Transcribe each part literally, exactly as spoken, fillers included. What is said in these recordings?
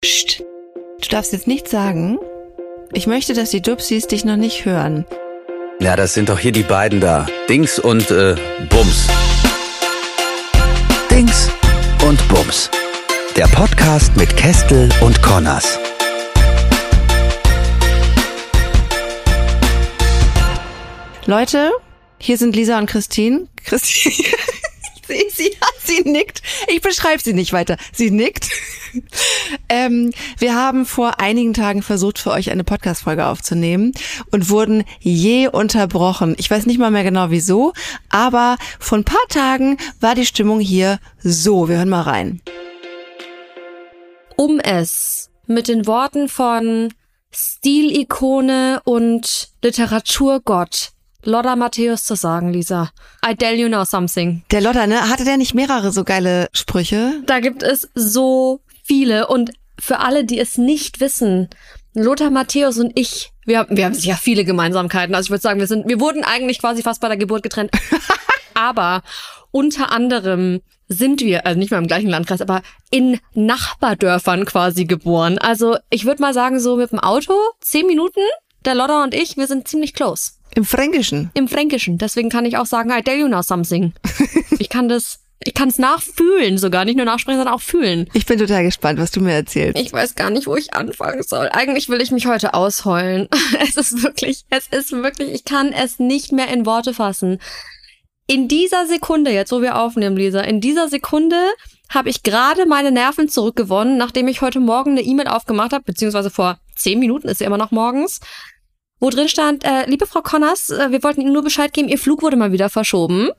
Psst. Du darfst jetzt nichts sagen. Ich möchte, dass die Dupsis dich noch nicht hören. Ja, das sind doch hier die beiden da. Dings und äh, Bums. Dings und Bums. Der Podcast mit Kestel und Connors. Leute, hier sind Lisa und Christine. Christine, sie, sie, sie nickt. Ich beschreibe sie nicht weiter. Sie nickt. ähm, wir haben vor einigen Tagen versucht, für euch eine Podcast-Folge aufzunehmen und wurden je unterbrochen. Ich weiß nicht mal mehr genau wieso, aber vor ein paar Tagen war die Stimmung hier so. Wir hören mal rein. Um es mit den Worten von Stilikone und Literaturgott Lothar Matthäus zu sagen, Lisa. I tell you now something. Der Lothar, ne? Hatte der nicht mehrere so geile Sprüche? Da gibt es so viele. Und für alle, die es nicht wissen, Lothar Matthäus und ich, wir haben, wir haben sicher viele Gemeinsamkeiten. Also ich würde sagen, wir sind, wir wurden eigentlich quasi fast bei der Geburt getrennt. Aber unter anderem sind wir, also nicht mal im gleichen Landkreis, aber in Nachbardörfern quasi geboren. Also ich würde mal sagen, so mit dem Auto, zehn Minuten, der Lothar und ich, wir sind ziemlich close. Im Fränkischen? Im Fränkischen. Deswegen kann ich auch sagen, I tell you now something. Ich kann das, ich kann es nachfühlen sogar. Nicht nur nachsprechen, sondern auch fühlen. Ich bin total gespannt, was du mir erzählst. Ich weiß gar nicht, wo ich anfangen soll. Eigentlich will ich mich heute ausheulen. Es ist wirklich, es ist wirklich, ich kann es nicht mehr in Worte fassen. In dieser Sekunde, jetzt wo wir aufnehmen, Lisa, in dieser Sekunde habe ich gerade meine Nerven zurückgewonnen, nachdem ich heute Morgen eine E-Mail aufgemacht habe, beziehungsweise vor zehn Minuten, ist ja immer noch morgens, wo drin stand, äh, liebe Frau Connors, äh, wir wollten Ihnen nur Bescheid geben, Ihr Flug wurde mal wieder verschoben.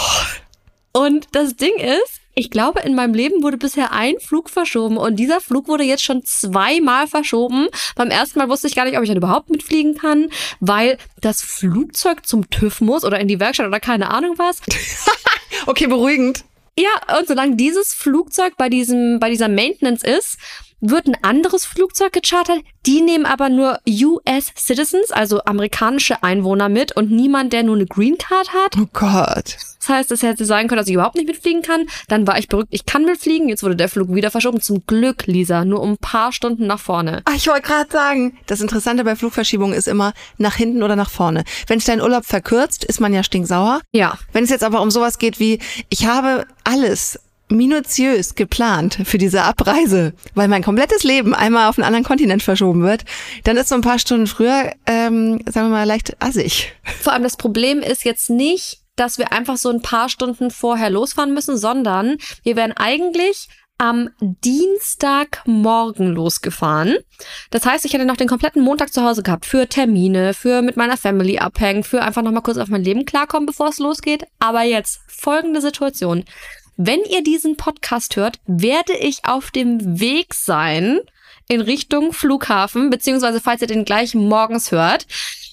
Oh. Und das Ding ist, ich glaube, in meinem Leben wurde bisher ein Flug verschoben und dieser Flug wurde jetzt schon zweimal verschoben. Beim ersten Mal wusste ich gar nicht, ob ich dann überhaupt mitfliegen kann, weil das Flugzeug zum TÜV muss oder in die Werkstatt oder keine Ahnung was. Okay, beruhigend. Ja, und solange dieses Flugzeug bei diesem, bei dieser Maintenance ist, wird ein anderes Flugzeug gechartert. Die nehmen aber nur U S Citizens, also amerikanische Einwohner mit und niemand, der nur eine Green Card hat. Oh Gott. Das heißt, es hätte sein können, dass ich überhaupt nicht mitfliegen kann. Dann war ich beruhigt, ich kann mitfliegen. Jetzt wurde der Flug wieder verschoben. Zum Glück, Lisa, nur um ein paar Stunden nach vorne. Ach, ich wollte gerade sagen, das Interessante bei Flugverschiebungen ist immer nach hinten oder nach vorne. Wenn es deinen Urlaub verkürzt, ist man ja stinksauer. Ja. Wenn es jetzt aber um sowas geht wie, ich habe alles minutiös geplant für diese Abreise, weil mein komplettes Leben einmal auf einen anderen Kontinent verschoben wird, dann ist so ein paar Stunden früher, ähm, sagen wir mal, leicht assig. Vor allem das Problem ist jetzt nicht, dass wir einfach so ein paar Stunden vorher losfahren müssen, sondern wir wären eigentlich am Dienstagmorgen losgefahren. Das heißt, ich hätte noch den kompletten Montag zu Hause gehabt für Termine, für mit meiner Family abhängen, für einfach noch mal kurz auf mein Leben klarkommen, bevor es losgeht. Aber jetzt folgende Situation. Wenn ihr diesen Podcast hört, werde ich auf dem Weg sein in Richtung Flughafen, beziehungsweise falls ihr den gleich morgens hört,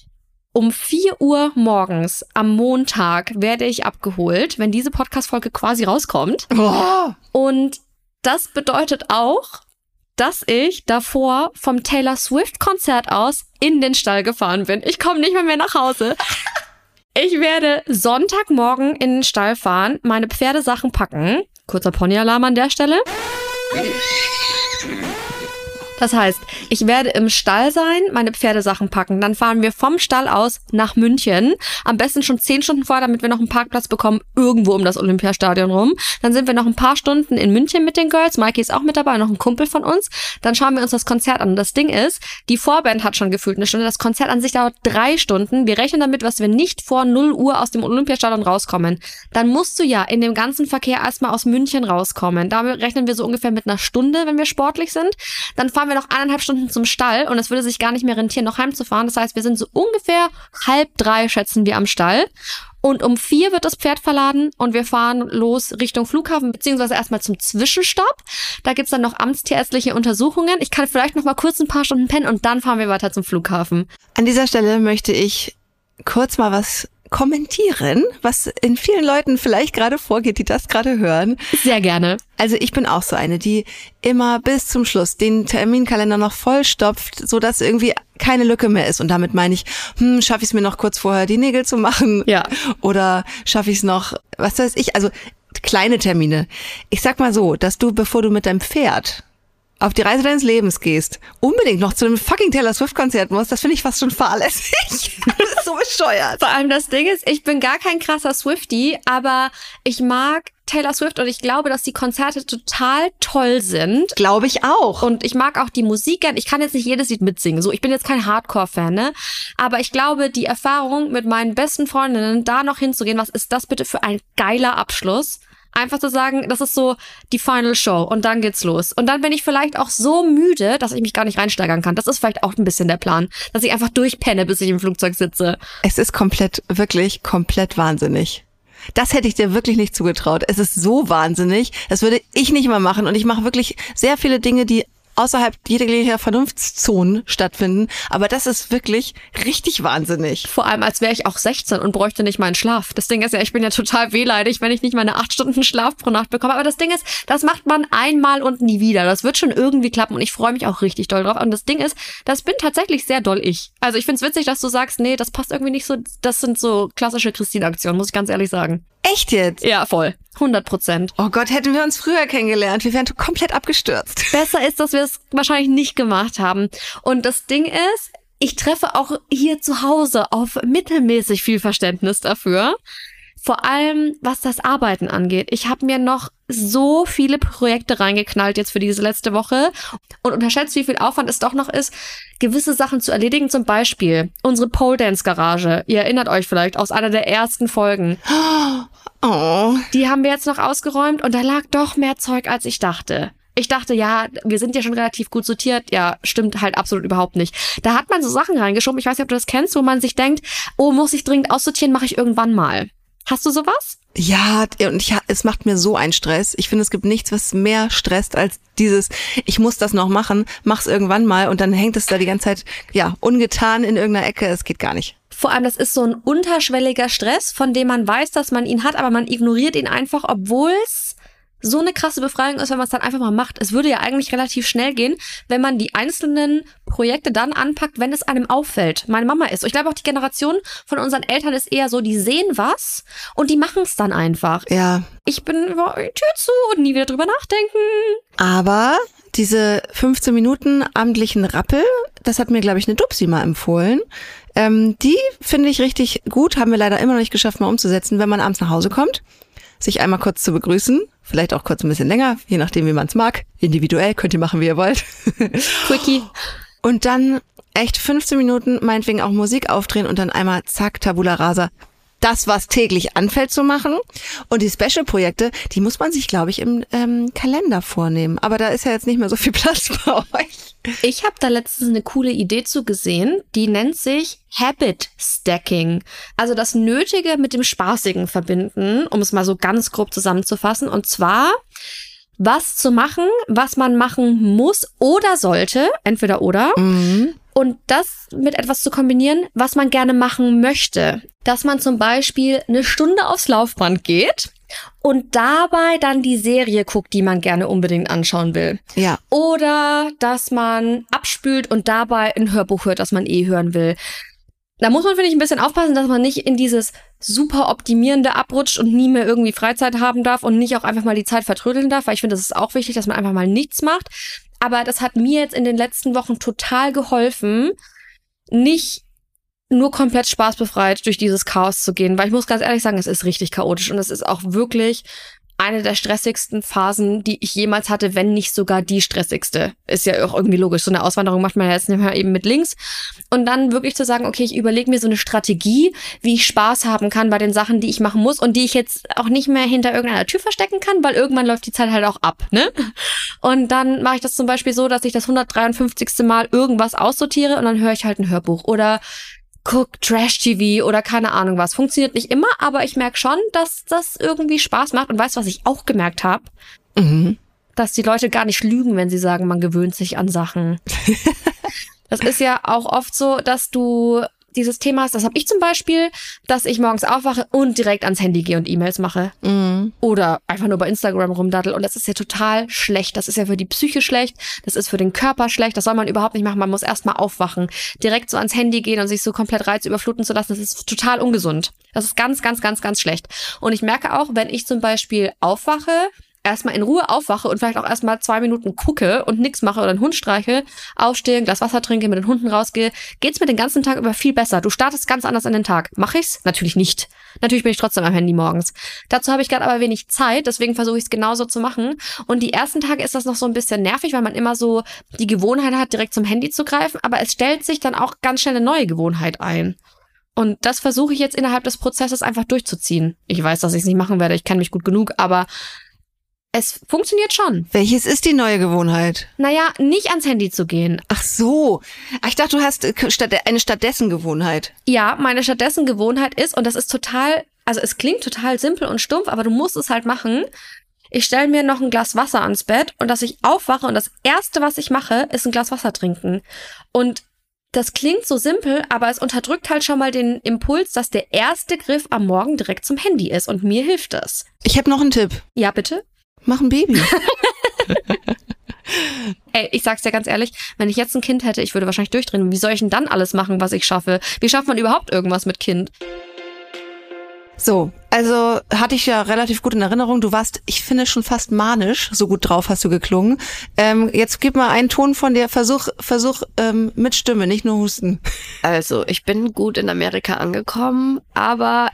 um vier Uhr morgens am Montag werde ich abgeholt, wenn diese Podcast-Folge quasi rauskommt. Oh. Und das bedeutet auch, dass ich davor vom Taylor Swift-Konzert aus in den Stall gefahren bin. Ich komme nicht mehr mehr nach Hause. Ich werde Sonntagmorgen in den Stall fahren, meine Pferdesachen packen. Kurzer Ponyalarm an der Stelle. Das heißt, ich werde im Stall sein, meine Pferdesachen packen. Dann fahren wir vom Stall aus nach München. Am besten schon zehn Stunden vorher, damit wir noch einen Parkplatz bekommen, irgendwo um das Olympiastadion rum. Dann sind wir noch ein paar Stunden in München mit den Girls. Mikey ist auch mit dabei, noch ein Kumpel von uns. Dann schauen wir uns das Konzert an. Und das Ding ist, die Vorband hat schon gefühlt eine Stunde. Das Konzert an sich dauert drei Stunden. Wir rechnen damit, dass wir nicht vor null Uhr aus dem Olympiastadion rauskommen. Dann musst du ja in dem ganzen Verkehr erstmal aus München rauskommen. Damit rechnen wir so ungefähr mit einer Stunde, wenn wir sportlich sind. Dann fahren wir noch eineinhalb Stunden zum Stall und es würde sich gar nicht mehr rentieren, noch heimzufahren. Das heißt, wir sind so ungefähr halb drei, schätzen wir, am Stall. Und um vier wird das Pferd verladen und wir fahren los Richtung Flughafen, beziehungsweise erstmal zum Zwischenstopp. Da gibt's dann noch amtstierärztliche Untersuchungen. Ich kann vielleicht noch mal kurz ein paar Stunden pennen und dann fahren wir weiter zum Flughafen. An dieser Stelle möchte ich kurz mal was kommentieren, was in vielen Leuten vielleicht gerade vorgeht, die das gerade hören. Sehr gerne. Also ich bin auch so eine, die immer bis zum Schluss den Terminkalender noch vollstopft, so dass irgendwie keine Lücke mehr ist. Und damit meine ich, hm, schaffe ich es mir noch kurz vorher die Nägel zu machen? Ja. Oder schaffe ich es noch, was weiß ich, also kleine Termine. Ich sag mal so, dass du, bevor du mit deinem Pferd auf die Reise deines Lebens gehst, unbedingt noch zu einem fucking Taylor Swift-Konzert musst, das finde ich fast schon fahrlässig. Das ist so bescheuert. Vor allem das Ding ist, ich bin gar kein krasser Swiftie, aber ich mag Taylor Swift und ich glaube, dass die Konzerte total toll sind. Glaube ich auch. Und ich mag auch die Musik gern. Ich kann jetzt nicht jedes Lied mitsingen. So, ich bin jetzt kein Hardcore-Fan, ne? Aber ich glaube, die Erfahrung mit meinen besten Freundinnen, da noch hinzugehen, was ist das bitte für ein geiler Abschluss? Einfach zu sagen, das ist so die Final Show und dann geht's los. Und dann bin ich vielleicht auch so müde, dass ich mich gar nicht reinsteigern kann. Das ist vielleicht auch ein bisschen der Plan, dass ich einfach durchpenne, bis ich im Flugzeug sitze. Es ist komplett, wirklich komplett wahnsinnig. Das hätte ich dir wirklich nicht zugetraut. Es ist so wahnsinnig. Das würde ich nicht mal machen. Und ich mache wirklich sehr viele Dinge, die außerhalb jeglicher Vernunftszonen stattfinden. Aber das ist wirklich richtig wahnsinnig. Vor allem, als wäre ich auch sechzehn und bräuchte nicht meinen Schlaf. Das Ding ist ja, ich bin ja total wehleidig, wenn ich nicht meine acht Stunden Schlaf pro Nacht bekomme. Aber das Ding ist, das macht man einmal und nie wieder. Das wird schon irgendwie klappen und ich freue mich auch richtig doll drauf. Und das Ding ist, das bin tatsächlich sehr doll ich. Also ich find's witzig, dass du sagst, nee, das passt irgendwie nicht so. Das sind so klassische Christine-Aktionen, muss ich ganz ehrlich sagen. Echt jetzt? Ja, voll. hundert Prozent. Oh Gott, hätten wir uns früher kennengelernt. Wir wären komplett abgestürzt. Besser ist, dass wir es wahrscheinlich nicht gemacht haben. Und das Ding ist, ich treffe auch hier zu Hause auf mittelmäßig viel Verständnis dafür. Vor allem, was das Arbeiten angeht. Ich habe mir noch so viele Projekte reingeknallt jetzt für diese letzte Woche und unterschätzt, wie viel Aufwand es doch noch ist, gewisse Sachen zu erledigen. Zum Beispiel unsere Pole Dance Garage. Ihr erinnert euch vielleicht aus einer der ersten Folgen. Oh. Die haben wir jetzt noch ausgeräumt und da lag doch mehr Zeug, als ich dachte. Ich dachte, ja, wir sind ja schon relativ gut sortiert. Ja, stimmt halt absolut überhaupt nicht. Da hat man so Sachen reingeschoben, ich weiß nicht, ob du das kennst, wo man sich denkt, oh, muss ich dringend aussortieren, mache ich irgendwann mal. Hast du sowas? Ja, und ich, es macht mir so einen Stress. Ich finde, es gibt nichts, was mehr stresst als dieses, ich muss das noch machen, mach's irgendwann mal und dann hängt es da die ganze Zeit, ja, ungetan in irgendeiner Ecke. Es geht gar nicht. Vor allem, das ist so ein unterschwelliger Stress, von dem man weiß, dass man ihn hat, aber man ignoriert ihn einfach, obwohl es so eine krasse Befreiung ist, wenn man es dann einfach mal macht. Es würde ja eigentlich relativ schnell gehen, wenn man die einzelnen Projekte dann anpackt, wenn es einem auffällt. Meine Mama ist so. Ich glaube auch die Generation von unseren Eltern ist eher so, die sehen was und die machen es dann einfach. Ja. Ich bin über die Tür zu und nie wieder drüber nachdenken. Aber diese fünfzehn Minuten amtlichen Rappel, das hat mir, glaube ich, eine Dupsi mal empfohlen. Ähm, die finde ich richtig gut, haben wir leider immer noch nicht geschafft, mal umzusetzen, wenn man abends nach Hause kommt. Sich einmal kurz zu begrüßen, vielleicht auch kurz ein bisschen länger, je nachdem, wie man es mag. Individuell, könnt ihr machen, wie ihr wollt. Quickie. Und dann echt fünfzehn Minuten, meinetwegen auch Musik aufdrehen und dann einmal zack, Tabula Rasa. Das, was täglich anfällt, zu machen. Und die Special-Projekte, die muss man sich, glaube ich, im ähm, Kalender vornehmen. Aber da ist ja jetzt nicht mehr so viel Platz bei euch. Ich habe da letztens eine coole Idee zu gesehen, die nennt sich Habit Stacking. Also das Nötige mit dem Spaßigen verbinden, um es mal so ganz grob zusammenzufassen. Und zwar was zu machen, was man machen muss oder sollte, entweder oder. Mhm. Und das mit etwas zu kombinieren, was man gerne machen möchte. Dass man zum Beispiel eine Stunde aufs Laufband geht und dabei dann die Serie guckt, die man gerne unbedingt anschauen will. Ja. Oder dass man abspült und dabei ein Hörbuch hört, das man eh hören will. Da muss man, finde ich, ein bisschen aufpassen, dass man nicht in dieses super Optimierende abrutscht und nie mehr irgendwie Freizeit haben darf und nicht auch einfach mal die Zeit vertrödeln darf, weil ich finde, das ist auch wichtig, dass man einfach mal nichts macht. Aber das hat mir jetzt in den letzten Wochen total geholfen, nicht nur komplett spaßbefreit durch dieses Chaos zu gehen, weil ich muss ganz ehrlich sagen, es ist richtig chaotisch und es ist auch wirklich eine der stressigsten Phasen, die ich jemals hatte, wenn nicht sogar die stressigste. Ist ja auch irgendwie logisch. So eine Auswanderung macht man ja jetzt nicht mehr eben mit links. Und dann wirklich zu sagen, okay, ich überlege mir so eine Strategie, wie ich Spaß haben kann bei den Sachen, die ich machen muss und die ich jetzt auch nicht mehr hinter irgendeiner Tür verstecken kann, weil irgendwann läuft die Zeit halt auch ab, ne? Und dann mache ich das zum Beispiel so, dass ich das hundertdreiundfünfzigste Mal irgendwas aussortiere und dann höre ich halt ein Hörbuch oder guck Trash-T V oder keine Ahnung was. Funktioniert nicht immer, aber ich merke schon, dass das irgendwie Spaß macht. Und weißt du, was ich auch gemerkt habe? Mhm. Dass die Leute gar nicht lügen, wenn sie sagen, man gewöhnt sich an Sachen. Das ist ja auch oft so, dass du dieses Thema hast, das habe ich zum Beispiel, dass ich morgens aufwache und direkt ans Handy gehe und E-Mails mache. Mhm. Oder einfach nur bei Instagram rumdattel. Und das ist ja total schlecht. Das ist ja für die Psyche schlecht. Das ist für den Körper schlecht. Das soll man überhaupt nicht machen. Man muss erstmal aufwachen. Direkt so ans Handy gehen und sich so komplett reizüberfluten zu lassen. Das ist total ungesund. Das ist ganz, ganz, ganz, ganz schlecht. Und ich merke auch, wenn ich zum Beispiel aufwache erstmal in Ruhe aufwache und vielleicht auch erstmal zwei Minuten gucke und nichts mache oder einen Hund streiche, aufstehe, ein Glas Wasser trinke, mit den Hunden rausgehe, geht's mir den ganzen Tag über viel besser. Du startest ganz anders in den Tag. Mache ich's? Natürlich nicht. Natürlich bin ich trotzdem am Handy morgens. Dazu habe ich gerade aber wenig Zeit, deswegen versuche ich es genauso zu machen. Und die ersten Tage ist das noch so ein bisschen nervig, weil man immer so die Gewohnheit hat, direkt zum Handy zu greifen, aber es stellt sich dann auch ganz schnell eine neue Gewohnheit ein. Und das versuche ich jetzt innerhalb des Prozesses einfach durchzuziehen. Ich weiß, dass ich es nicht machen werde, ich kenne mich gut genug, aber es funktioniert schon. Welches ist die neue Gewohnheit? Naja, nicht ans Handy zu gehen. Ach so. Ach, ich dachte, du hast eine stattdessen Gewohnheit. Ja, meine stattdessen Gewohnheit ist, und das ist total, also es klingt total simpel und stumpf, aber du musst es halt machen. Ich stelle mir noch ein Glas Wasser ans Bett und dass ich aufwache und das Erste, was ich mache, ist ein Glas Wasser trinken. Und das klingt so simpel, aber es unterdrückt halt schon mal den Impuls, dass der erste Griff am Morgen direkt zum Handy ist und mir hilft das. Ich habe noch einen Tipp. Ja, bitte? Mach ein Baby. Ey, ich sag's dir ganz ehrlich, wenn ich jetzt ein Kind hätte, ich würde wahrscheinlich durchdrehen. Wie soll ich denn dann alles machen, was ich schaffe? Wie schafft man überhaupt irgendwas mit Kind? So, also hatte ich ja relativ gut in Erinnerung. Du warst, ich finde, schon fast manisch. So gut drauf hast du geklungen. Ähm, jetzt gib mal einen Ton von dir. Versuch, versuch ähm, mit Stimme, nicht nur husten. Also, ich bin gut in Amerika angekommen, aber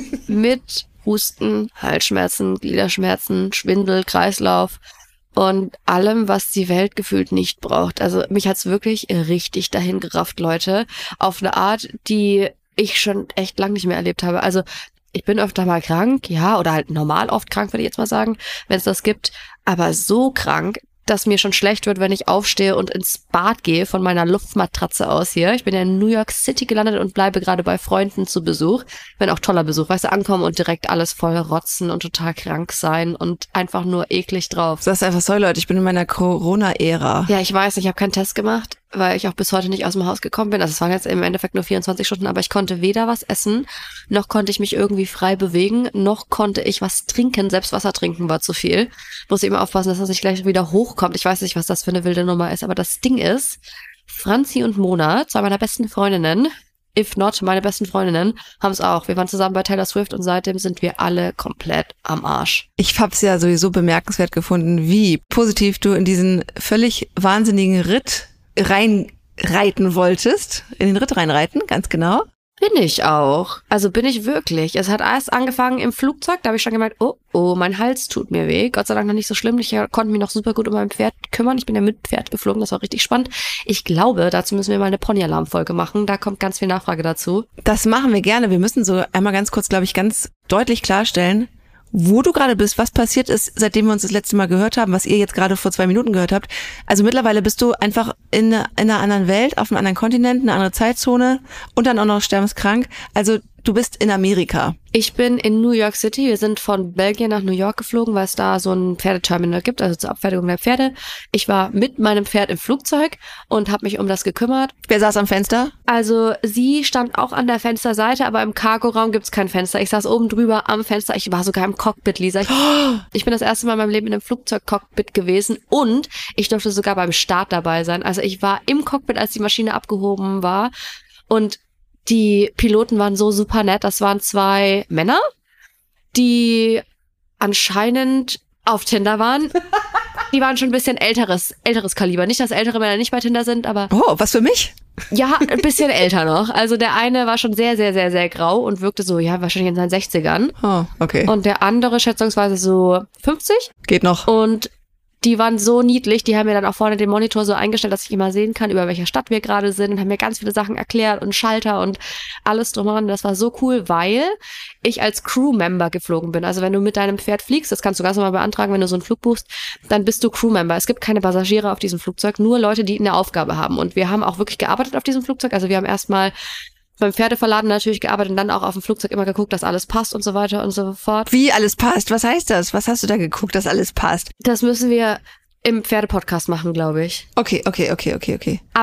mit Husten, Halsschmerzen, Gliederschmerzen, Schwindel, Kreislauf und allem, was die Welt gefühlt nicht braucht. Also mich hat's wirklich richtig dahin gerafft, Leute, auf eine Art, die ich schon echt lang nicht mehr erlebt habe. Also ich bin öfter mal krank, ja, oder halt normal oft krank, würde ich jetzt mal sagen, wenn es das gibt, aber so krank, dass mir schon schlecht wird, wenn ich aufstehe und ins Bad gehe von meiner Luftmatratze aus hier. Ich bin ja in New York City gelandet und bleibe gerade bei Freunden zu Besuch. Wenn auch toller Besuch, weißt du, ankommen und direkt alles voll rotzen und total krank sein und einfach nur eklig drauf. Du sagst einfach so, Leute, ich bin in meiner Corona-Ära. Ja, ich weiß, ich habe keinen Test gemacht, weil ich auch bis heute nicht aus dem Haus gekommen bin. Also es waren jetzt im Endeffekt nur vierundzwanzig Stunden, aber ich konnte weder was essen, noch konnte ich mich irgendwie frei bewegen, noch konnte ich was trinken. Selbst Wasser trinken war zu viel. Muss ich immer aufpassen, dass das nicht gleich wieder hochkommt. Ich weiß nicht, was das für eine wilde Nummer ist, aber das Ding ist, Franzi und Mona, zwei meiner besten Freundinnen, if not meine besten Freundinnen, haben es auch. Wir waren zusammen bei Taylor Swift und seitdem sind wir alle komplett am Arsch. Ich hab's ja sowieso bemerkenswert gefunden, wie positiv du in diesen völlig wahnsinnigen Ritt reinreiten wolltest. In den Ritt reinreiten, ganz genau. Bin ich auch. Also bin ich wirklich. Es hat erst angefangen im Flugzeug, da habe ich schon gemerkt, oh, oh, mein Hals tut mir weh. Gott sei Dank noch nicht so schlimm. Ich konnte mich noch super gut um mein Pferd kümmern. Ich bin ja mit Pferd geflogen, das war richtig spannend. Ich glaube, dazu müssen wir mal eine Pony-Alarm-Folge machen. Da kommt ganz viel Nachfrage dazu. Das machen wir gerne. Wir müssen so einmal ganz kurz, glaube ich, ganz deutlich klarstellen, wo du gerade bist, was passiert ist, seitdem wir uns das letzte Mal gehört haben, was ihr jetzt gerade vor zwei Minuten gehört habt. Also mittlerweile bist du einfach in, in einer anderen Welt, auf einem anderen Kontinent, eine andere Zeitzone und dann auch noch sterbenskrank. Also du bist in Amerika. Ich bin in New York City. Wir sind von Belgien nach New York geflogen, weil es da so ein Pferdeterminal gibt, also zur Abfertigung der Pferde. Ich war mit meinem Pferd im Flugzeug und habe mich um das gekümmert. Wer saß am Fenster? Also sie stand auch an der Fensterseite, aber im Cargoraum gibt's kein Fenster. Ich saß oben drüber am Fenster. Ich war sogar im Cockpit, Lisa. Ich, ich bin das erste Mal in meinem Leben in einem Flugzeugcockpit gewesen und ich durfte sogar beim Start dabei sein. Also ich war im Cockpit, als die Maschine abgehoben war und die Piloten waren so super nett. Das waren zwei Männer, die anscheinend auf Tinder waren. Die waren schon ein bisschen älteres, älteres Kaliber. Nicht, dass ältere Männer nicht bei Tinder sind, aber... Oh, was für mich? Ja, ein bisschen älter noch. Also der eine war schon sehr, sehr, sehr, sehr grau und wirkte so, ja, wahrscheinlich in seinen sechzigern. Oh, okay. Und der andere schätzungsweise so fünfzig. Geht noch. Und die waren so niedlich, die haben mir dann auch vorne den Monitor so eingestellt, dass ich immer sehen kann, über welcher Stadt wir gerade sind und haben mir ganz viele Sachen erklärt und Schalter und alles drumherum. Das war so cool, weil ich als Crewmember geflogen bin. Also wenn du mit deinem Pferd fliegst, das kannst du ganz normal beantragen, wenn du so einen Flug buchst, dann bist du Crewmember. Es gibt keine Passagiere auf diesem Flugzeug, nur Leute, die eine Aufgabe haben. Und wir haben auch wirklich gearbeitet auf diesem Flugzeug. Also wir haben erstmal beim Pferdeverladen natürlich gearbeitet und dann auch auf dem Flugzeug immer geguckt, dass alles passt und so weiter und so fort. Wie alles passt? Was heißt das? Was hast du da geguckt, dass alles passt? Das müssen wir im Pferdepodcast machen, glaube ich. Okay, okay, okay, okay, okay. Aber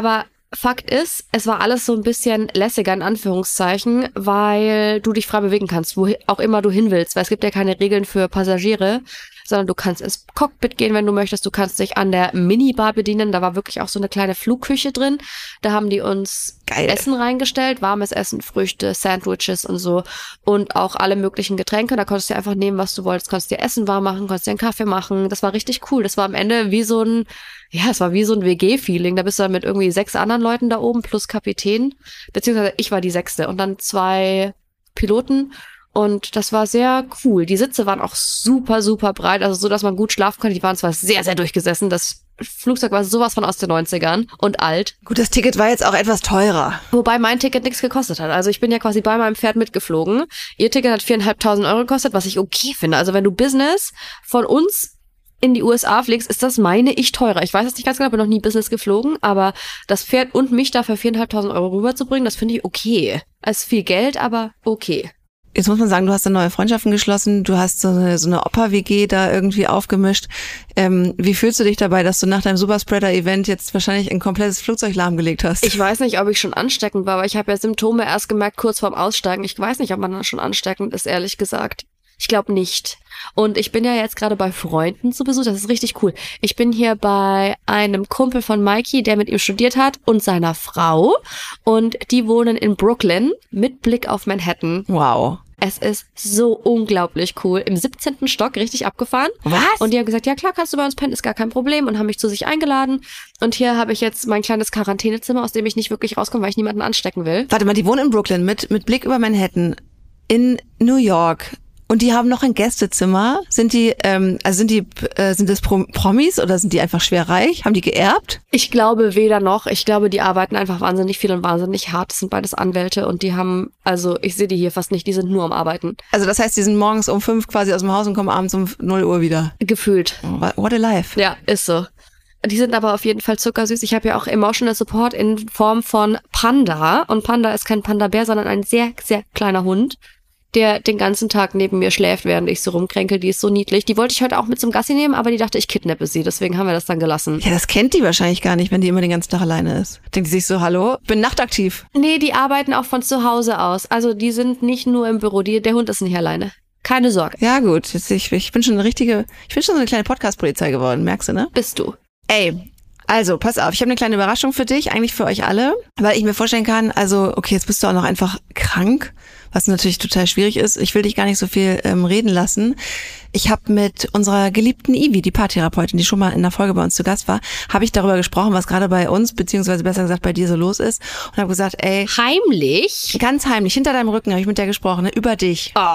Fakt ist, es war alles so ein bisschen lässiger, in Anführungszeichen, weil du dich frei bewegen kannst, wo auch immer du hin willst, weil es gibt ja keine Regeln für Passagiere, sondern du kannst ins Cockpit gehen, wenn du möchtest, du kannst dich an der Minibar bedienen, da war wirklich auch so eine kleine Flugküche drin, da haben die uns Geil. Essen reingestellt, warmes Essen, Früchte, Sandwiches und so und auch alle möglichen Getränke, da konntest du einfach nehmen, was du wolltest, konntest dir Essen warm machen, konntest dir einen Kaffee machen, das war richtig cool, das war am Ende wie so ein Ja, es war wie so ein W G-Feeling. Da bist du dann mit irgendwie sechs anderen Leuten da oben plus Kapitän. Beziehungsweise ich war die sechste und dann zwei Piloten. Und das war sehr cool. Die Sitze waren auch super, super breit. Also so, dass man gut schlafen konnte. Die waren zwar sehr, sehr durchgesessen. Das Flugzeug war sowas von aus den neunzigern und alt. Gut, das Ticket war jetzt auch etwas teurer. Wobei mein Ticket nichts gekostet hat. Also ich bin ja quasi bei meinem Pferd mitgeflogen. Ihr Ticket hat viereinhalbtausend Euro gekostet, was ich okay finde. Also wenn du Business von uns in die U S A fliegst, ist das, meine ich, teurer. Ich weiß es nicht ganz genau, bin noch nie Business geflogen, aber das Pferd und mich dafür viereinhalbtausend Euro rüberzubringen, das finde ich okay. Es ist viel Geld, aber okay. Jetzt muss man sagen, du hast dann neue Freundschaften geschlossen, du hast so eine, so eine Opa-W G da irgendwie aufgemischt. Ähm, wie fühlst du dich dabei, dass du nach deinem Superspreader-Event jetzt wahrscheinlich ein komplettes Flugzeug lahmgelegt hast? Ich weiß nicht, ob ich schon ansteckend war, aber ich habe ja Symptome erst gemerkt kurz vorm Aussteigen. Ich weiß nicht, ob man dann schon ansteckend ist, ehrlich gesagt. Ich glaube nicht. Und ich bin ja jetzt gerade bei Freunden zu Besuch. Das ist richtig cool. Ich bin hier bei einem Kumpel von Mikey, der mit ihm studiert hat, und seiner Frau. Und die wohnen in Brooklyn mit Blick auf Manhattan. Wow. Es ist so unglaublich cool. Im siebzehnten Stock, richtig abgefahren. Was? Und die haben gesagt, ja klar, kannst du bei uns pennen, ist gar kein Problem. Und haben mich zu sich eingeladen. Und hier habe ich jetzt mein kleines Quarantänezimmer, aus dem ich nicht wirklich rauskomme, weil ich niemanden anstecken will. Warte mal, die wohnen in Brooklyn mit, mit Blick über Manhattan in New York. Und die haben noch ein Gästezimmer. Sind die, ähm, also sind die, äh, sind das Pro- Promis oder sind die einfach schwer reich? Haben die geerbt? Ich glaube weder noch. Ich glaube, die arbeiten einfach wahnsinnig viel und wahnsinnig hart. Das sind beides Anwälte und die haben, also ich sehe die hier fast nicht, die sind nur am Arbeiten. Also das heißt, die sind morgens um fünf quasi aus dem Haus und kommen abends um null Uhr wieder. Gefühlt. Oh, what a life. Ja, ist so. Die sind aber auf jeden Fall zuckersüß. Ich habe ja auch Emotional Support in Form von Panda. Und Panda ist kein Panda-Bär, sondern ein sehr, sehr kleiner Hund, der den ganzen Tag neben mir schläft, während ich so rumkränkel. Die ist so niedlich. Die wollte ich heute auch mit zum Gassi nehmen, aber die dachte, ich kidnappe sie. Deswegen haben wir das dann gelassen. Ja, das kennt die wahrscheinlich gar nicht, wenn die immer den ganzen Tag alleine ist. Denkt die sich so, hallo, ich bin nachtaktiv. Nee, die arbeiten auch von zu Hause aus. Also die sind nicht nur im Büro. Die, der Hund ist nicht alleine. Keine Sorge. Ja gut, jetzt, ich, ich bin schon eine richtige, ich bin schon so eine kleine Podcast-Polizei geworden, merkst du, ne? Bist du. Ey, also, pass auf, ich habe eine kleine Überraschung für dich, eigentlich für euch alle, weil ich mir vorstellen kann, also, okay, jetzt bist du auch noch einfach krank, was natürlich total schwierig ist. Ich will dich gar nicht so viel ähm, reden lassen. Ich habe mit unserer geliebten Ivi, die Paartherapeutin, die schon mal in der Folge bei uns zu Gast war, habe ich darüber gesprochen, was gerade bei uns, beziehungsweise besser gesagt bei dir so los ist und habe gesagt, ey. Heimlich? Ganz heimlich, hinter deinem Rücken habe ich mit der gesprochen, ne, über dich. Oh,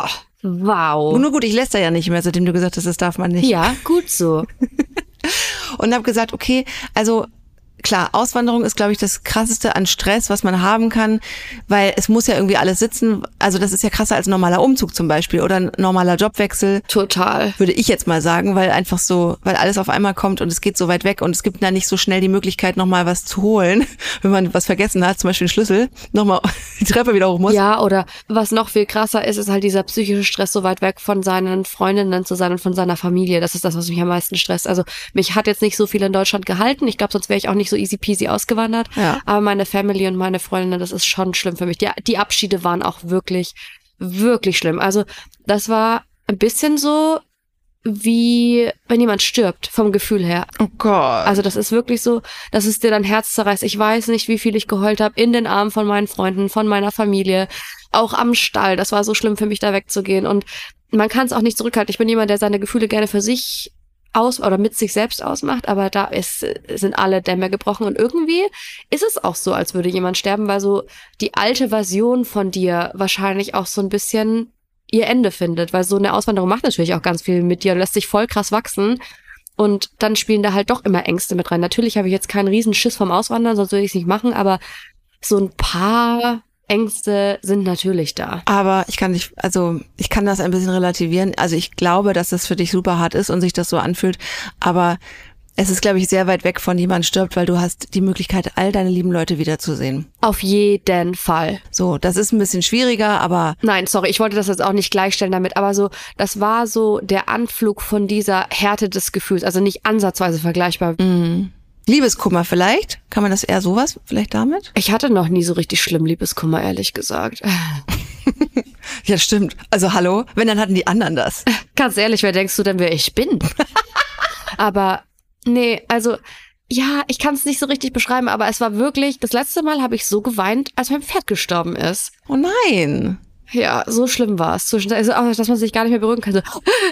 wow. Nur gut, ich lässt ja nicht mehr, seitdem du gesagt hast, das darf man nicht. Ja, gut so. Und habe gesagt, okay, also klar, Auswanderung ist, glaube ich, das Krasseste an Stress, was man haben kann, weil es muss ja irgendwie alles sitzen. Also das ist ja krasser als ein normaler Umzug zum Beispiel oder ein normaler Jobwechsel. Total. Würde ich jetzt mal sagen, weil einfach so, weil alles auf einmal kommt und es geht so weit weg und es gibt da nicht so schnell die Möglichkeit, nochmal was zu holen, wenn man was vergessen hat, zum Beispiel einen Schlüssel, nochmal die Treppe wieder hoch muss. Ja, oder was noch viel krasser ist, ist halt dieser psychische Stress, so weit weg von seinen Freundinnen zu sein und von seiner Familie. Das ist das, was mich am meisten stresst. Also mich hat jetzt nicht so viel in Deutschland gehalten. Ich glaube, sonst wäre ich auch nicht so easy peasy ausgewandert. Ja. Aber meine Family und meine Freundinnen, das ist schon schlimm für mich. Die, die Abschiede waren auch wirklich, wirklich schlimm. Also das war ein bisschen so, wie wenn jemand stirbt, vom Gefühl her. Oh Gott. Also das ist wirklich so, dass es dir dein Herz zerreißt. Ich weiß nicht, wie viel ich geheult habe in den Armen von meinen Freunden, von meiner Familie, auch am Stall. Das war so schlimm für mich, da wegzugehen. Und man kann es auch nicht zurückhalten. Ich bin jemand, der seine Gefühle gerne für sich aus oder mit sich selbst ausmacht, aber da ist, sind alle Dämme gebrochen und irgendwie ist es auch so, als würde jemand sterben, weil so die alte Version von dir wahrscheinlich auch so ein bisschen ihr Ende findet, weil so eine Auswanderung macht natürlich auch ganz viel mit dir und lässt sich voll krass wachsen und dann spielen da halt doch immer Ängste mit rein. Natürlich habe ich jetzt keinen riesen Schiss vom Auswandern, sonst würde ich es nicht machen, aber so ein paar Ängste sind natürlich da. Aber ich kann nicht, also ich kann das ein bisschen relativieren. Also ich glaube, dass das für dich super hart ist und sich das so anfühlt. Aber es ist, glaube ich, sehr weit weg von jemand stirbt, weil du hast die Möglichkeit, all deine lieben Leute wiederzusehen. Auf jeden Fall. So, das ist ein bisschen schwieriger, aber... Nein, sorry, ich wollte das jetzt auch nicht gleichstellen damit, aber so, das war so der Anflug von dieser Härte des Gefühls, also nicht ansatzweise vergleichbar. Mhm. Liebeskummer vielleicht? Kann man das eher sowas vielleicht damit? Ich hatte noch nie so richtig schlimm Liebeskummer, ehrlich gesagt. Ja, stimmt. Also hallo, wenn, dann hatten die anderen das. Ganz ehrlich, wer denkst du denn, wer ich bin? Aber nee, also ja, ich kann es nicht so richtig beschreiben, aber es war wirklich, das letzte Mal habe ich so geweint, als mein Pferd gestorben ist. Oh nein. Ja, so schlimm war es. Also, dass man sich gar nicht mehr berühren kann. So.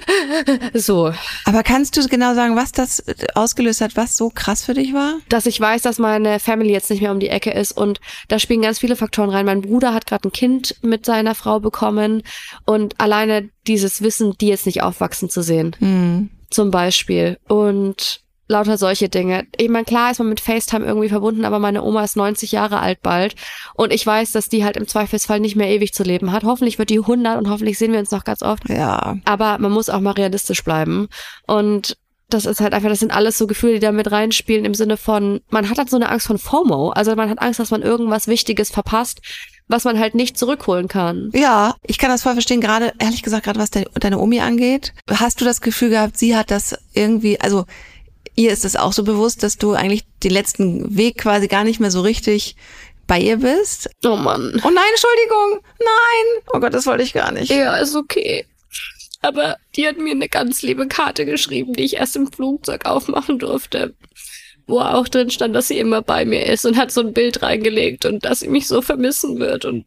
so. Aber kannst du genau sagen, was das ausgelöst hat, was so krass für dich war? Dass ich weiß, dass meine Family jetzt nicht mehr um die Ecke ist und da spielen ganz viele Faktoren rein. Mein Bruder hat gerade ein Kind mit seiner Frau bekommen und alleine dieses Wissen, die jetzt nicht aufwachsen zu sehen. Hm. Zum Beispiel. Und lauter solche Dinge. Ich meine, klar ist man mit FaceTime irgendwie verbunden, aber meine Oma ist neunzig Jahre alt bald und ich weiß, dass die halt im Zweifelsfall nicht mehr ewig zu leben hat. Hoffentlich wird die hundert und hoffentlich sehen wir uns noch ganz oft. Ja. Aber man muss auch mal realistisch bleiben und das ist halt einfach, das sind alles so Gefühle, die da mit reinspielen im Sinne von, man hat halt so eine Angst von FOMO, also man hat Angst, dass man irgendwas Wichtiges verpasst, was man halt nicht zurückholen kann. Ja, ich kann das voll verstehen, gerade, ehrlich gesagt, gerade was de- deine Omi angeht. Hast du das Gefühl gehabt, sie hat das irgendwie, also ihr ist es auch so bewusst, dass du eigentlich den letzten Weg quasi gar nicht mehr so richtig bei ihr bist? Oh Mann. Oh nein, Entschuldigung. Nein. Oh Gott, das wollte ich gar nicht. Ja, ist okay. Aber die hat mir eine ganz liebe Karte geschrieben, die ich erst im Flugzeug aufmachen durfte, wo auch drin stand, dass sie immer bei mir ist und hat so ein Bild reingelegt und dass sie mich so vermissen wird und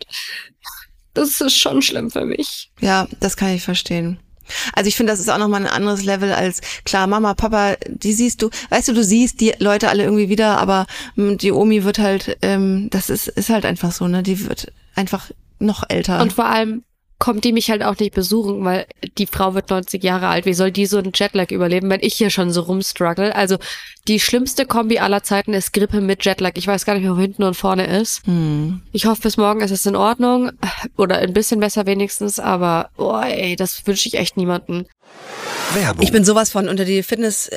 das ist schon schlimm für mich. Ja, das kann ich verstehen. Also ich finde, das ist auch nochmal ein anderes Level als, klar, Mama, Papa, die siehst du, weißt du, du siehst die Leute alle irgendwie wieder, aber die Omi wird halt, ähm, das ist, ist halt einfach so, ne, die wird einfach noch älter. Und vor allem kommt die mich halt auch nicht besuchen, weil die Frau wird neunzig Jahre alt. Wie soll die so einen Jetlag überleben, wenn ich hier schon so rumstruggle? Also die schlimmste Kombi aller Zeiten ist Grippe mit Jetlag. Ich weiß gar nicht mehr, wo hinten und vorne ist. Hm. Ich hoffe, bis morgen ist es in Ordnung. Oder ein bisschen besser wenigstens. Aber, oh ey, das wünsche ich echt niemandem. Werbung. Ich bin sowas von unter die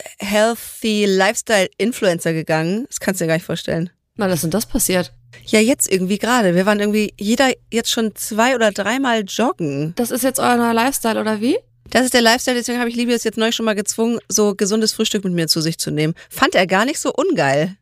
Fitness-Healthy-Lifestyle-Influencer gegangen. Das kannst du dir gar nicht vorstellen. Wann ist denn das passiert? Ja, jetzt irgendwie gerade. Wir waren irgendwie jeder jetzt schon zwei oder dreimal joggen. Das ist jetzt euer neuer Lifestyle, oder wie? Das ist der Lifestyle, deswegen habe ich Liebe jetzt neu schon mal gezwungen, so gesundes Frühstück mit mir zu sich zu nehmen. Fand er gar nicht so ungeil.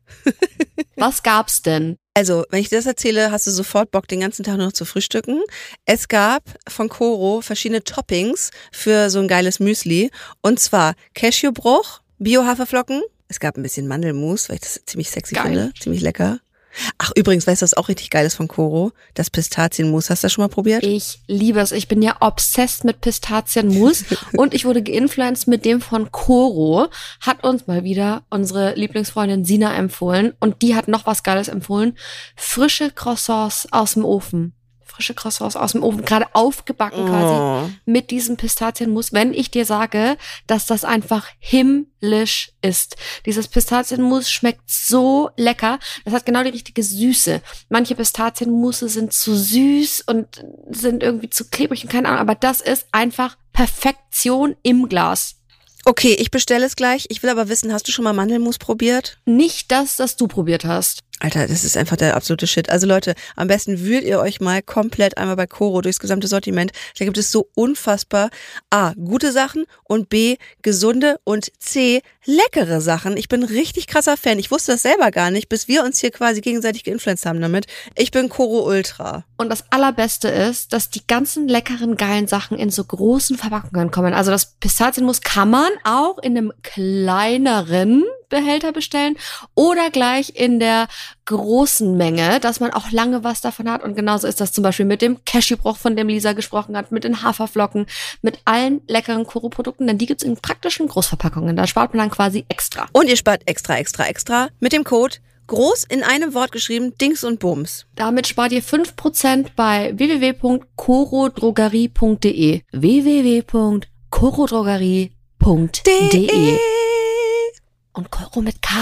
Was gab's denn? Also, wenn ich dir das erzähle, hast du sofort Bock, den ganzen Tag nur noch zu frühstücken. Es gab von Koro verschiedene Toppings für so ein geiles Müsli. Und zwar Cashewbruch, Bio-Haferflocken. Es gab ein bisschen Mandelmus, weil ich das ziemlich sexy Geil. finde. Ziemlich lecker. Ach, übrigens, weißt du, was auch richtig geil ist von Koro? Das Pistazienmus. Hast du das schon mal probiert? Ich liebe es. Ich bin ja obsessed mit Pistazienmus und ich wurde geinfluenced mit dem von Koro. Hat uns mal wieder unsere Lieblingsfreundin Sina empfohlen und die hat noch was Geiles empfohlen. Frische Croissants aus dem Ofen. Frische Croissants aus dem Ofen, gerade aufgebacken quasi Oh. mit diesem Pistazienmus. Wenn ich dir sage, dass das einfach himmlisch ist. Dieses Pistazienmus schmeckt so lecker. Das hat genau die richtige Süße. Manche Pistazienmusse sind zu süß und sind irgendwie zu klebrig und keine Ahnung. Aber das ist einfach Perfektion im Glas. Okay, ich bestelle es gleich. Ich will aber wissen, hast du schon mal Mandelmus probiert? Nicht das, das du probiert hast. Alter, das ist einfach der absolute Shit. Also Leute, am besten wühlt ihr euch mal komplett einmal bei Koro durchs gesamte Sortiment. Da gibt es so unfassbar A, gute Sachen und B, gesunde und C, leckere Sachen. Ich bin richtig krasser Fan. Ich wusste das selber gar nicht, bis wir uns hier quasi gegenseitig geinfluenced haben damit. Ich bin Koro Ultra. Und das Allerbeste ist, dass die ganzen leckeren, geilen Sachen in so großen Verpackungen kommen. Also das Pistazienmus kann man auch in einem kleineren Behälter bestellen oder gleich in der großen Menge, dass man auch lange was davon hat. Und genauso ist das zum Beispiel mit dem Cashewbruch, von dem Lisa gesprochen hat, mit den Haferflocken, mit allen leckeren Koro-Produkten, denn die gibt's in praktischen Großverpackungen. Da spart man dann quasi extra. Und ihr spart extra, extra, extra mit dem Code groß in einem Wort geschrieben, Dings und Bums. Damit spart ihr fünf Prozent bei w w w punkt korodrogerie punkt d e. w w w punkt korodrogerie punkt d e. Und Koro mit K.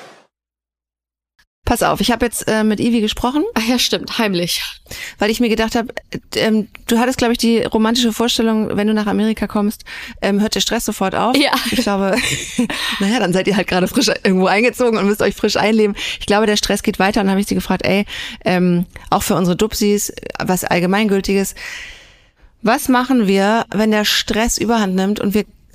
Pass auf, ich habe jetzt äh, mit Ivi gesprochen, Ach ja, stimmt, heimlich. weil ich mir gedacht habe, ähm, du hattest, glaube ich, die romantische Vorstellung, wenn du nach Amerika kommst, ähm, hört der Stress sofort auf. Ja. Ich glaube, naja, dann seid ihr halt gerade frisch irgendwo eingezogen und müsst euch frisch einleben. Ich glaube, der Stress geht weiter und dann habe ich sie gefragt, ey, ähm, auch für unsere Dupsis, was Allgemeingültiges, was machen wir, wenn der Stress überhand nimmt und wir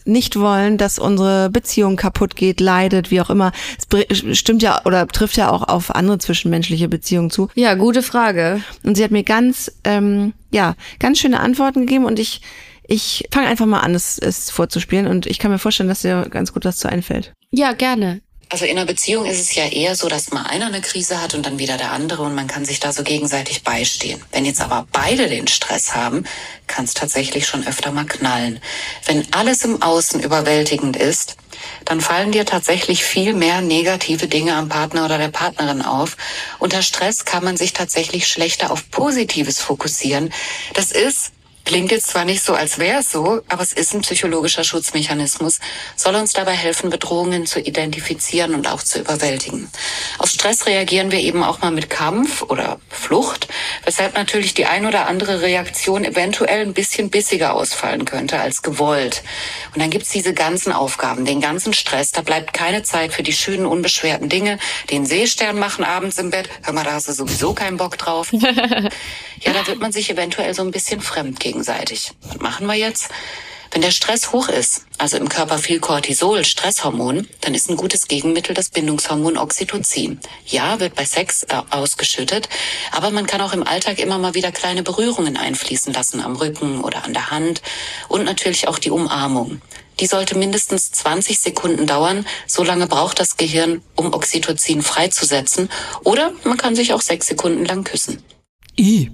nicht wollen, dass unsere Beziehung kaputt geht, leidet, wie auch immer. Es stimmt ja oder trifft ja auch auf andere zwischenmenschliche Beziehungen zu. Ja, gute Frage. Und sie hat mir ganz, ähm, ja, ganz schöne Antworten gegeben und ich, ich fange einfach mal an, es, es vorzuspielen und ich kann mir vorstellen, dass dir ganz gut was zu einfällt. Ja, gerne. Also in einer Beziehung ist es ja eher so, dass mal einer eine Krise hat und dann wieder der andere und man kann sich da so gegenseitig beistehen. Wenn jetzt aber beide den Stress haben, kann es tatsächlich schon öfter mal knallen. Wenn alles im Außen überwältigend ist, dann fallen dir tatsächlich viel mehr negative Dinge am Partner oder der Partnerin auf. Unter Stress kann man sich tatsächlich schlechter auf Positives fokussieren. Das ist... Klingt jetzt zwar nicht so, als wäre es so, aber es ist ein psychologischer Schutzmechanismus, soll uns dabei helfen, Bedrohungen zu identifizieren und auch zu überwältigen. Auf Stress reagieren wir eben auch mal mit Kampf oder Flucht, weshalb natürlich die ein oder andere Reaktion eventuell ein bisschen bissiger ausfallen könnte als gewollt. Und dann gibt's diese ganzen Aufgaben, den ganzen Stress, da bleibt keine Zeit für die schönen, unbeschwerten Dinge, den Seestern machen abends im Bett, hör mal, da hast du sowieso keinen Bock drauf. Ja, da wird man sich eventuell so ein bisschen fremd gegenseitig. Was machen wir jetzt? Wenn der Stress hoch ist, also im Körper viel Cortisol, Stresshormon, dann ist ein gutes Gegenmittel das Bindungshormon Oxytocin. Ja, wird bei Sex äh, ausgeschüttet, aber man kann auch im Alltag immer mal wieder kleine Berührungen einfließen lassen, am Rücken oder an der Hand und natürlich auch die Umarmung. Die sollte mindestens zwanzig Sekunden dauern, so lange braucht das Gehirn, um Oxytocin freizusetzen, oder man kann sich auch sechs Sekunden lang küssen. I.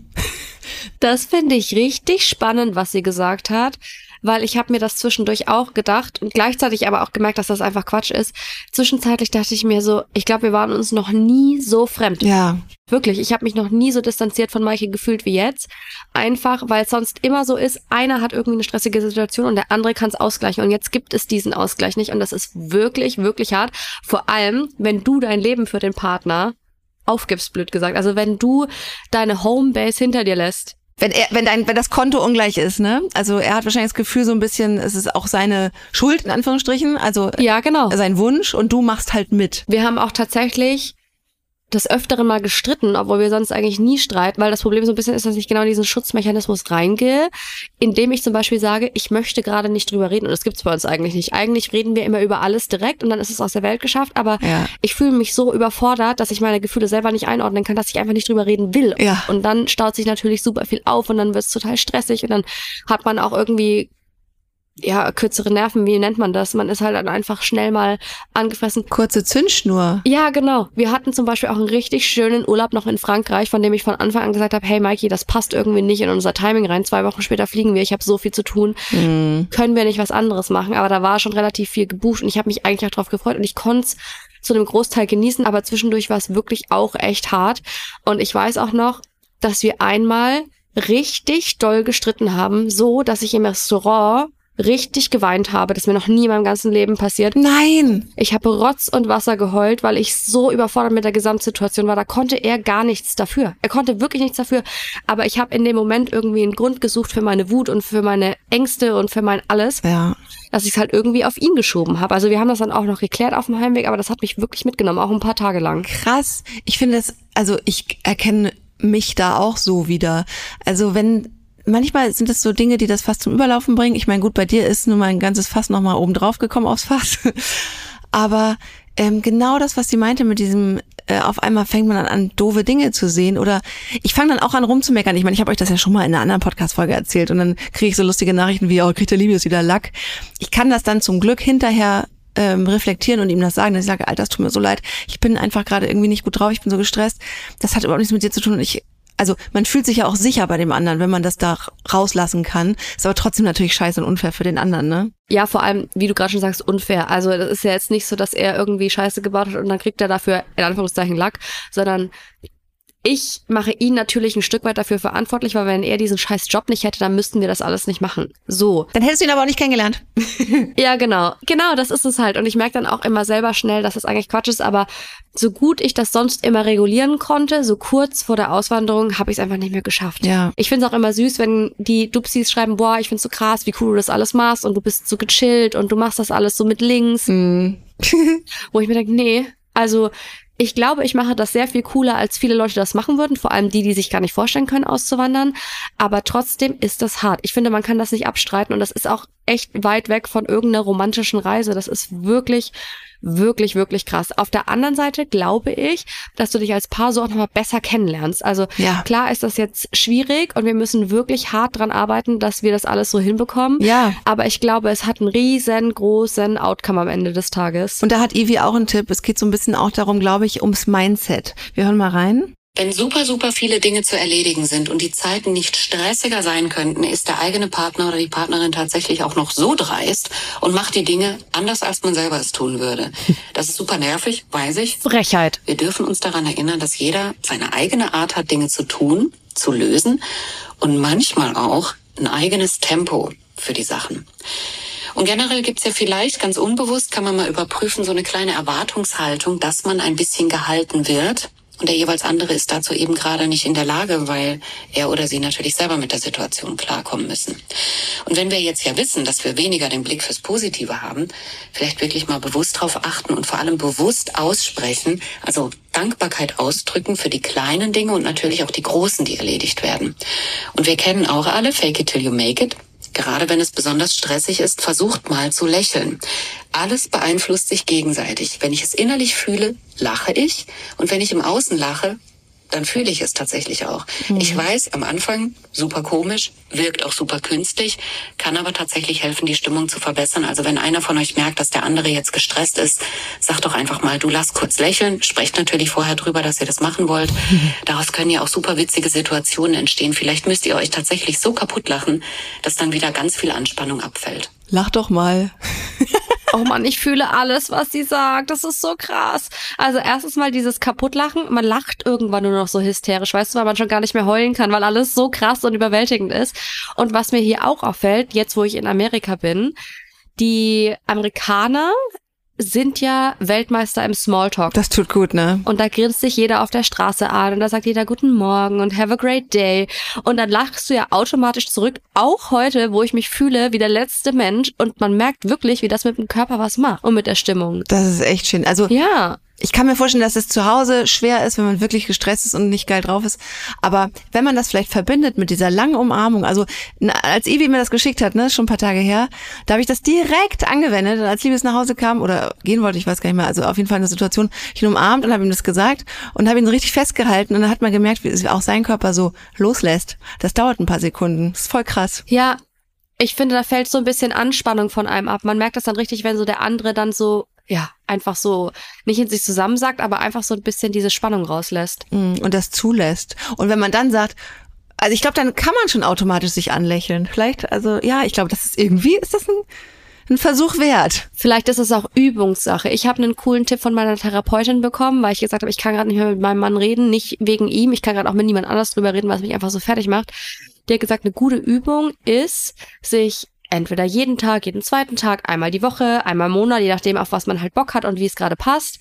Das finde ich richtig spannend, was sie gesagt hat, weil ich habe mir das zwischendurch auch gedacht und gleichzeitig aber auch gemerkt, dass das einfach Quatsch ist. Zwischenzeitlich dachte ich mir so, ich glaube, wir waren uns noch nie so fremd. Ja. Wirklich, ich habe mich noch nie so distanziert von Maike gefühlt wie jetzt. Einfach, weil es sonst immer so ist, einer hat irgendwie eine stressige Situation und der andere kann es ausgleichen. Und jetzt gibt es diesen Ausgleich nicht und das ist wirklich, wirklich hart. Vor allem, wenn du dein Leben für den Partner aufgibst, blöd gesagt. Also wenn du deine Homebase hinter dir lässt. Wenn er, wenn dein, wenn das Konto ungleich ist, ne? Also er hat wahrscheinlich das Gefühl so ein bisschen, es ist auch seine Schuld, in Anführungsstrichen. Also ja, genau. Sein Wunsch und du machst halt mit. Wir haben auch tatsächlich des Öfteren mal gestritten, obwohl wir sonst eigentlich nie streiten, weil das Problem so ein bisschen ist, dass ich genau in diesen Schutzmechanismus reingehe, indem ich zum Beispiel sage, ich möchte gerade nicht drüber reden und das gibt's bei uns eigentlich nicht. Eigentlich reden wir immer über alles direkt und dann ist es aus der Welt geschafft, aber ja. Ich fühle mich so überfordert, dass ich meine Gefühle selber nicht einordnen kann, dass ich einfach nicht drüber reden will. Ja. Und dann staut sich natürlich super viel auf und dann wird's total stressig und dann hat man auch irgendwie ja, kürzere Nerven, wie nennt man das? Man ist halt dann einfach schnell mal angefressen. Kurze Zündschnur. Ja, genau. Wir hatten zum Beispiel auch einen richtig schönen Urlaub noch in Frankreich, von dem ich von Anfang an gesagt habe, hey Maiki, das passt irgendwie nicht in unser Timing rein. Zwei Wochen später fliegen wir, ich habe so viel zu tun. Mhm. Können wir nicht was anderes machen? Aber da war schon relativ viel gebucht und ich habe mich eigentlich auch drauf gefreut und ich konnte es zu einem Großteil genießen, aber zwischendurch war es wirklich auch echt hart. Und ich weiß auch noch, dass wir einmal richtig doll gestritten haben, so, dass ich im Restaurant richtig geweint habe, das mir noch nie in meinem ganzen Leben passiert. Nein! Ich habe Rotz und Wasser geheult, weil ich so überfordert mit der Gesamtsituation war. Da konnte er gar nichts dafür. Er konnte wirklich nichts dafür. Aber ich habe in dem Moment irgendwie einen Grund gesucht für meine Wut und für meine Ängste und für mein alles, ja. Dass ich es halt irgendwie auf ihn geschoben habe. Also wir haben das dann auch noch geklärt auf dem Heimweg, aber das hat mich wirklich mitgenommen, auch ein paar Tage lang. Krass. Ich finde es, also ich erkenne mich da auch so wieder. Also wenn manchmal sind es so Dinge, die das Fass zum Überlaufen bringen. Ich meine, gut, bei dir ist nun mal ein ganzes Fass nochmal oben drauf gekommen aufs Fass. Aber ähm, genau das, was sie meinte mit diesem, äh, auf einmal fängt man an, an doofe Dinge zu sehen. Oder ich fange dann auch an rumzumeckern. Ich meine, ich habe euch das ja schon mal in einer anderen Podcast-Folge erzählt. Und dann kriege ich so lustige Nachrichten wie, oh, kriegt der Libius wieder Lack. Ich kann das dann zum Glück hinterher ähm, reflektieren und ihm das sagen. Dass ich sage, Alter, das tut mir so leid. Ich bin einfach gerade irgendwie nicht gut drauf. Ich bin so gestresst. Das hat überhaupt nichts mit dir zu tun. Und ich Also man fühlt sich ja auch sicher bei dem anderen, wenn man das da rauslassen kann. Ist aber trotzdem natürlich scheiße und unfair für den anderen, ne? Ja, vor allem, wie du gerade schon sagst, unfair. Also das ist ja jetzt nicht so, dass er irgendwie Scheiße gebaut hat und dann kriegt er dafür, in Anführungszeichen, Lack, sondern ich mache ihn natürlich ein Stück weit dafür verantwortlich, weil wenn er diesen scheiß Job nicht hätte, dann müssten wir das alles nicht machen. So. Dann hättest du ihn aber auch nicht kennengelernt. Ja, genau. Genau, das ist es halt. Und ich merke dann auch immer selber schnell, dass das eigentlich Quatsch ist, aber so gut ich das sonst immer regulieren konnte, so kurz vor der Auswanderung, habe ich es einfach nicht mehr geschafft. Ja. Ich finde es auch immer süß, wenn die Dupsis schreiben, boah, ich find's so krass, wie cool du das alles machst und du bist so gechillt und du machst das alles so mit links. Mm. Wo ich mir denke, nee, also ich glaube, ich mache das sehr viel cooler, als viele Leute das machen würden, vor allem die, die sich gar nicht vorstellen können, auszuwandern. Aber trotzdem ist das hart. Ich finde, man kann das nicht abstreiten und das ist auch echt weit weg von irgendeiner romantischen Reise. Das ist wirklich, wirklich, wirklich krass. Auf der anderen Seite glaube ich, dass du dich als Paar so auch nochmal besser kennenlernst. Also Ja. klar ist das jetzt schwierig und wir müssen wirklich hart dran arbeiten, dass wir das alles so hinbekommen. Ja. Aber ich glaube, es hat einen riesengroßen Outcome am Ende des Tages. Und da hat Ivi auch einen Tipp. Es geht so ein bisschen auch darum, glaube ich, ums Mindset. Wir hören mal rein. Wenn super, super viele Dinge zu erledigen sind und die Zeiten nicht stressiger sein könnten, ist der eigene Partner oder die Partnerin tatsächlich auch noch so dreist und macht die Dinge anders, als man selber es tun würde. Das ist super nervig, weiß ich. Frechheit. Wir dürfen uns daran erinnern, dass jeder seine eigene Art hat, Dinge zu tun, zu lösen und manchmal auch ein eigenes Tempo für die Sachen. Und generell gibt's ja vielleicht, ganz unbewusst, kann man mal überprüfen, so eine kleine Erwartungshaltung, dass man ein bisschen gehalten wird. Und der jeweils andere ist dazu eben gerade nicht in der Lage, weil er oder sie natürlich selber mit der Situation klarkommen müssen. Und wenn wir jetzt ja wissen, dass wir weniger den Blick fürs Positive haben, vielleicht wirklich mal bewusst drauf achten und vor allem bewusst aussprechen, also Dankbarkeit ausdrücken für die kleinen Dinge und natürlich auch die großen, die erledigt werden. Und wir kennen auch alle Fake it till you make it. Gerade wenn es besonders stressig ist, versucht mal zu lächeln. Alles beeinflusst sich gegenseitig. Wenn ich es innerlich fühle, lache ich. Und wenn ich im Außen lache, dann fühle ich es tatsächlich auch. Mhm. Ich weiß, am Anfang super komisch, wirkt auch super künstlich, kann aber tatsächlich helfen, die Stimmung zu verbessern. Also wenn einer von euch merkt, dass der andere jetzt gestresst ist, sagt doch einfach mal, du lass kurz lächeln, sprecht natürlich vorher drüber, dass ihr das machen wollt. Mhm. Daraus können ja auch super witzige Situationen entstehen. Vielleicht müsst ihr euch tatsächlich so kaputt lachen, dass dann wieder ganz viel Anspannung abfällt. Lach doch mal. Oh Mann, ich fühle alles, was sie sagt. Das ist so krass. Also erstens mal dieses Kaputtlachen. Man lacht irgendwann nur noch so hysterisch, weißt du, weil man schon gar nicht mehr heulen kann, weil alles so krass und überwältigend ist. Und was mir hier auch auffällt, jetzt wo ich in Amerika bin, die Amerikaner sind ja Weltmeister im Smalltalk. Das tut gut, ne? Und da grinst sich jeder auf der Straße an und da sagt jeder Guten Morgen und have a great day. Und dann lachst du ja automatisch zurück, auch heute, wo ich mich fühle wie der letzte Mensch und man merkt wirklich, wie das mit dem Körper was macht und mit der Stimmung. Das ist echt schön. Also ja. Ich kann mir vorstellen, dass es zu Hause schwer ist, wenn man wirklich gestresst ist und nicht geil drauf ist. Aber wenn man das vielleicht verbindet mit dieser langen Umarmung, also als Ivi mir das geschickt hat, ne, schon ein paar Tage her, da habe ich das direkt angewendet. Und als Liebes nach Hause kam oder gehen wollte, ich weiß gar nicht mehr, also auf jeden Fall eine Situation, ich ihn umarmt und habe ihm das gesagt und habe ihn so richtig festgehalten. Und dann hat man gemerkt, wie auch sein Körper so loslässt. Das dauert ein paar Sekunden. Das ist voll krass. Ja, ich finde, da fällt so ein bisschen Anspannung von einem ab. Man merkt das dann richtig, wenn so der andere dann so ja, einfach so nicht in sich zusammensackt, aber einfach so ein bisschen diese Spannung rauslässt. Und das zulässt. Und wenn man dann sagt, also ich glaube, dann kann man schon automatisch sich anlächeln. Vielleicht, also ja, ich glaube, das ist irgendwie, ist das ein, ein Versuch wert. Vielleicht ist es auch Übungssache. Ich habe einen coolen Tipp von meiner Therapeutin bekommen, weil ich gesagt habe, ich kann gerade nicht mehr mit meinem Mann reden, nicht wegen ihm, ich kann gerade auch mit niemand anders drüber reden, was mich einfach so fertig macht. Die hat gesagt, eine gute Übung ist, sich entweder jeden Tag, jeden zweiten Tag, einmal die Woche, einmal im Monat, je nachdem, auf was man halt Bock hat und wie es gerade passt,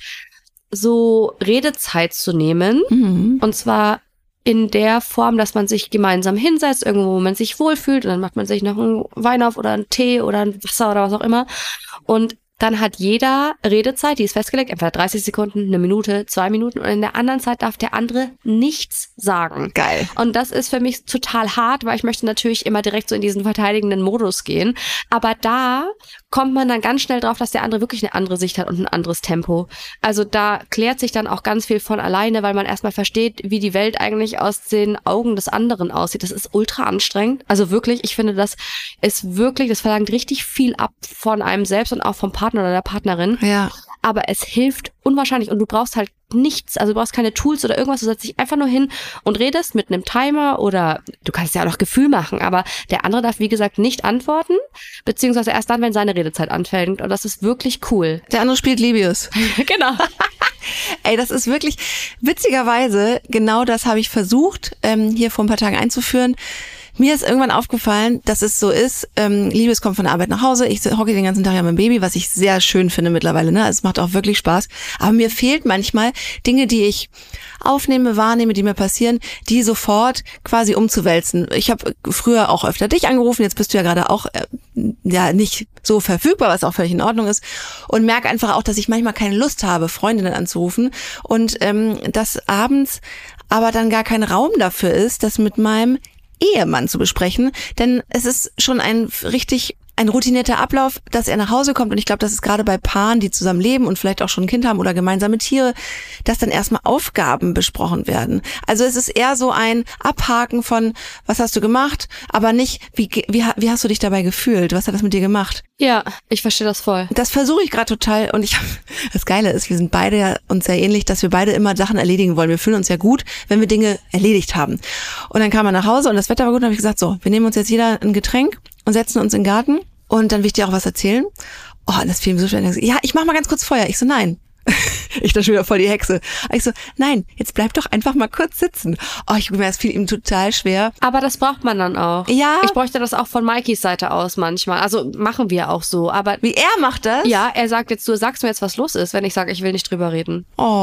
so Redezeit zu nehmen. Mhm. Und zwar in der Form, dass man sich gemeinsam hinsetzt, irgendwo, wo man sich wohlfühlt und dann macht man sich noch einen Wein auf oder einen Tee oder ein Wasser oder was auch immer. Und dann hat jeder Redezeit, die ist festgelegt, entweder dreißig Sekunden, eine Minute, zwei Minuten und in der anderen Zeit darf der andere nichts sagen. Geil. Und das ist für mich total hart, weil ich möchte natürlich immer direkt so in diesen verteidigenden Modus gehen. Aber da kommt man dann ganz schnell drauf, dass der andere wirklich eine andere Sicht hat und ein anderes Tempo. Also da klärt sich dann auch ganz viel von alleine, weil man erstmal versteht, wie die Welt eigentlich aus den Augen des anderen aussieht. Das ist ultra anstrengend. Also wirklich, ich finde, das ist wirklich, das verlangt richtig viel ab von einem selbst und auch vom Partner oder der Partnerin. Ja. Aber es hilft unwahrscheinlich und du brauchst halt nichts, also du brauchst keine Tools oder irgendwas, du setzt dich einfach nur hin und redest mit einem Timer oder du kannst ja auch noch Gefühl machen, aber der andere darf, wie gesagt, nicht antworten, beziehungsweise erst dann, wenn seine Redezeit anfängt und das ist wirklich cool. Der andere spielt Libius. Genau. Ey, das ist wirklich, witzigerweise, genau das habe ich versucht, ähm, hier vor ein paar Tagen einzuführen. Mir ist irgendwann aufgefallen, dass es so ist, ähm, Liebes kommt von der Arbeit nach Hause, ich hocke den ganzen Tag ja mit dem Baby, was ich sehr schön finde mittlerweile, ne? Es macht auch wirklich Spaß. Aber mir fehlt manchmal Dinge, die ich aufnehme, wahrnehme, die mir passieren, die sofort quasi umzuwälzen. Ich habe früher auch öfter dich angerufen, jetzt bist du ja gerade auch äh, ja nicht so verfügbar, was auch völlig in Ordnung ist. Und merke einfach auch, dass ich manchmal keine Lust habe, Freundinnen anzurufen und ähm, dass abends aber dann gar kein Raum dafür ist, das mit meinem Ehemann zu besprechen, denn es ist schon ein richtig ein routinierter Ablauf, dass er nach Hause kommt. Und ich glaube, das ist gerade bei Paaren, die zusammen leben und vielleicht auch schon ein Kind haben oder gemeinsame Tiere, dass dann erstmal Aufgaben besprochen werden. Also es ist eher so ein Abhaken von, was hast du gemacht, aber nicht, wie, wie, wie hast du dich dabei gefühlt? Was hat das mit dir gemacht? Ja, ich verstehe das voll. Das versuche ich gerade total und ich das Geile ist, wir sind beide ja uns sehr ähnlich, dass wir beide immer Sachen erledigen wollen. Wir fühlen uns ja gut, wenn wir Dinge erledigt haben. Und dann kam er nach Hause und das Wetter war gut und habe ich gesagt, so, wir nehmen uns jetzt jeder ein Getränk und setzen uns in den Garten und dann will ich dir auch was erzählen. Oh, und das fiel mir so schwer. Ja, ich mach mal ganz kurz Feuer. Ich so, nein. Ich da schon wieder voll die Hexe. Ich so, nein, jetzt bleib doch einfach mal kurz sitzen. Oh, ich mir das fiel ihm total schwer. Aber das braucht man dann auch. Ja. Ich bräuchte das auch von Mikeys Seite aus manchmal. Also machen wir auch so. Aber wie er macht das? Ja, er sagt jetzt, du sagst mir jetzt, was los ist, wenn ich sage, ich will nicht drüber reden.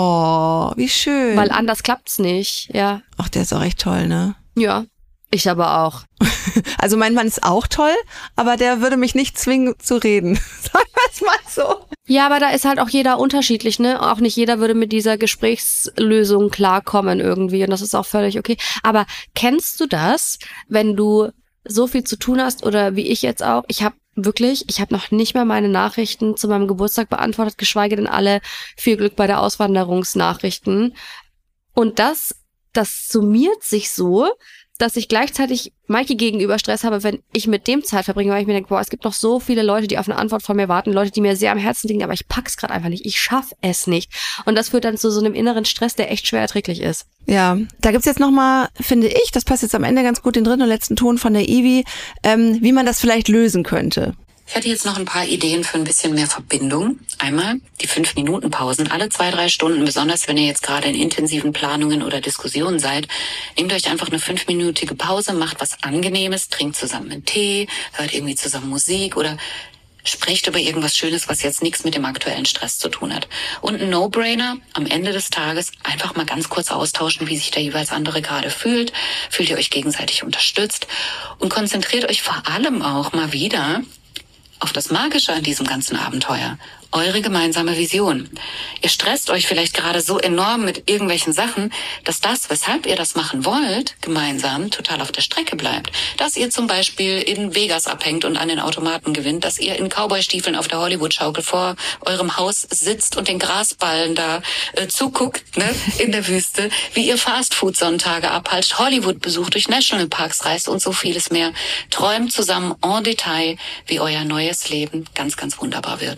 Oh, wie schön. Weil anders klappt's nicht, ja. Ach, der ist auch echt toll, ne? Ja. Ich aber auch. Also mein Mann ist auch toll, aber der würde mich nicht zwingen zu reden. Sagen wir es mal so. Ja, aber da ist halt auch jeder unterschiedlich, ne? Auch nicht jeder würde mit dieser Gesprächslösung klarkommen irgendwie und das ist auch völlig okay. Aber kennst du das, wenn du so viel zu tun hast oder wie ich jetzt auch? Ich habe wirklich, ich habe noch nicht mal meine Nachrichten zu meinem Geburtstag beantwortet, geschweige denn alle viel Glück bei der Auswanderungsnachrichten. Und das, das summiert sich so, dass ich gleichzeitig Mikey gegenüber Stress habe, wenn ich mit dem Zeit verbringe, weil ich mir denke, boah, es gibt noch so viele Leute, die auf eine Antwort von mir warten, Leute, die mir sehr am Herzen liegen, aber ich pack's gerade einfach nicht, ich schaff es nicht. Und das führt dann zu so einem inneren Stress, der echt schwer erträglich ist. Ja, da gibt's jetzt nochmal, finde ich, das passt jetzt am Ende ganz gut, den dritten und letzten Ton von der Ivi, ähm, wie man das vielleicht lösen könnte. Ich hätte jetzt noch ein paar Ideen für ein bisschen mehr Verbindung. Einmal die fünf-Minuten-Pausen alle zwei, drei Stunden, besonders wenn ihr jetzt gerade in intensiven Planungen oder Diskussionen seid. Nehmt euch einfach eine fünfminütige Pause, macht was Angenehmes, trinkt zusammen einen Tee, hört irgendwie zusammen Musik oder sprecht über irgendwas Schönes, was jetzt nichts mit dem aktuellen Stress zu tun hat. Und ein No-Brainer, am Ende des Tages einfach mal ganz kurz austauschen, wie sich der jeweils andere gerade fühlt. Fühlt ihr euch gegenseitig unterstützt? Und konzentriert euch vor allem auch mal wieder auf das Magische an diesem ganzen Abenteuer, eure gemeinsame Vision. Ihr stresst euch vielleicht gerade so enorm mit irgendwelchen Sachen, dass das, weshalb ihr das machen wollt, gemeinsam total auf der Strecke bleibt. Dass ihr zum Beispiel in Vegas abhängt und an den Automaten gewinnt, dass ihr in Cowboy-Stiefeln auf der Hollywood-Schaukel vor eurem Haus sitzt und den Grasballen da äh, zuguckt, ne, in der Wüste, wie ihr Fastfood-Sonntage abhalst, Hollywood besucht, durch Nationalparks reist und so vieles mehr. Träumt zusammen en Detail, wie euer neues Leben ganz, ganz wunderbar wird.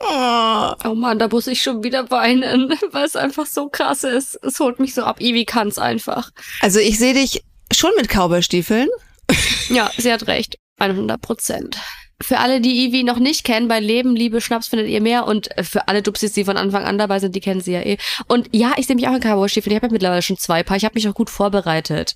Oh. oh Mann, da muss ich schon wieder weinen, weil es einfach so krass ist. Es holt mich so ab. Ivi kann's einfach. Also ich sehe dich schon mit Cowboy-Stiefeln. Ja, sie hat recht. hundert Prozent. Für alle, die Ivi noch nicht kennen, bei Leben, Liebe, Schnaps findet ihr mehr. Und für alle Dupsis, die von Anfang an dabei sind, die kennen sie ja eh. Und ja, ich sehe mich auch in Cowboy-Stiefeln. Ich habe ja mittlerweile schon zwei Paar. Ich habe mich auch gut vorbereitet.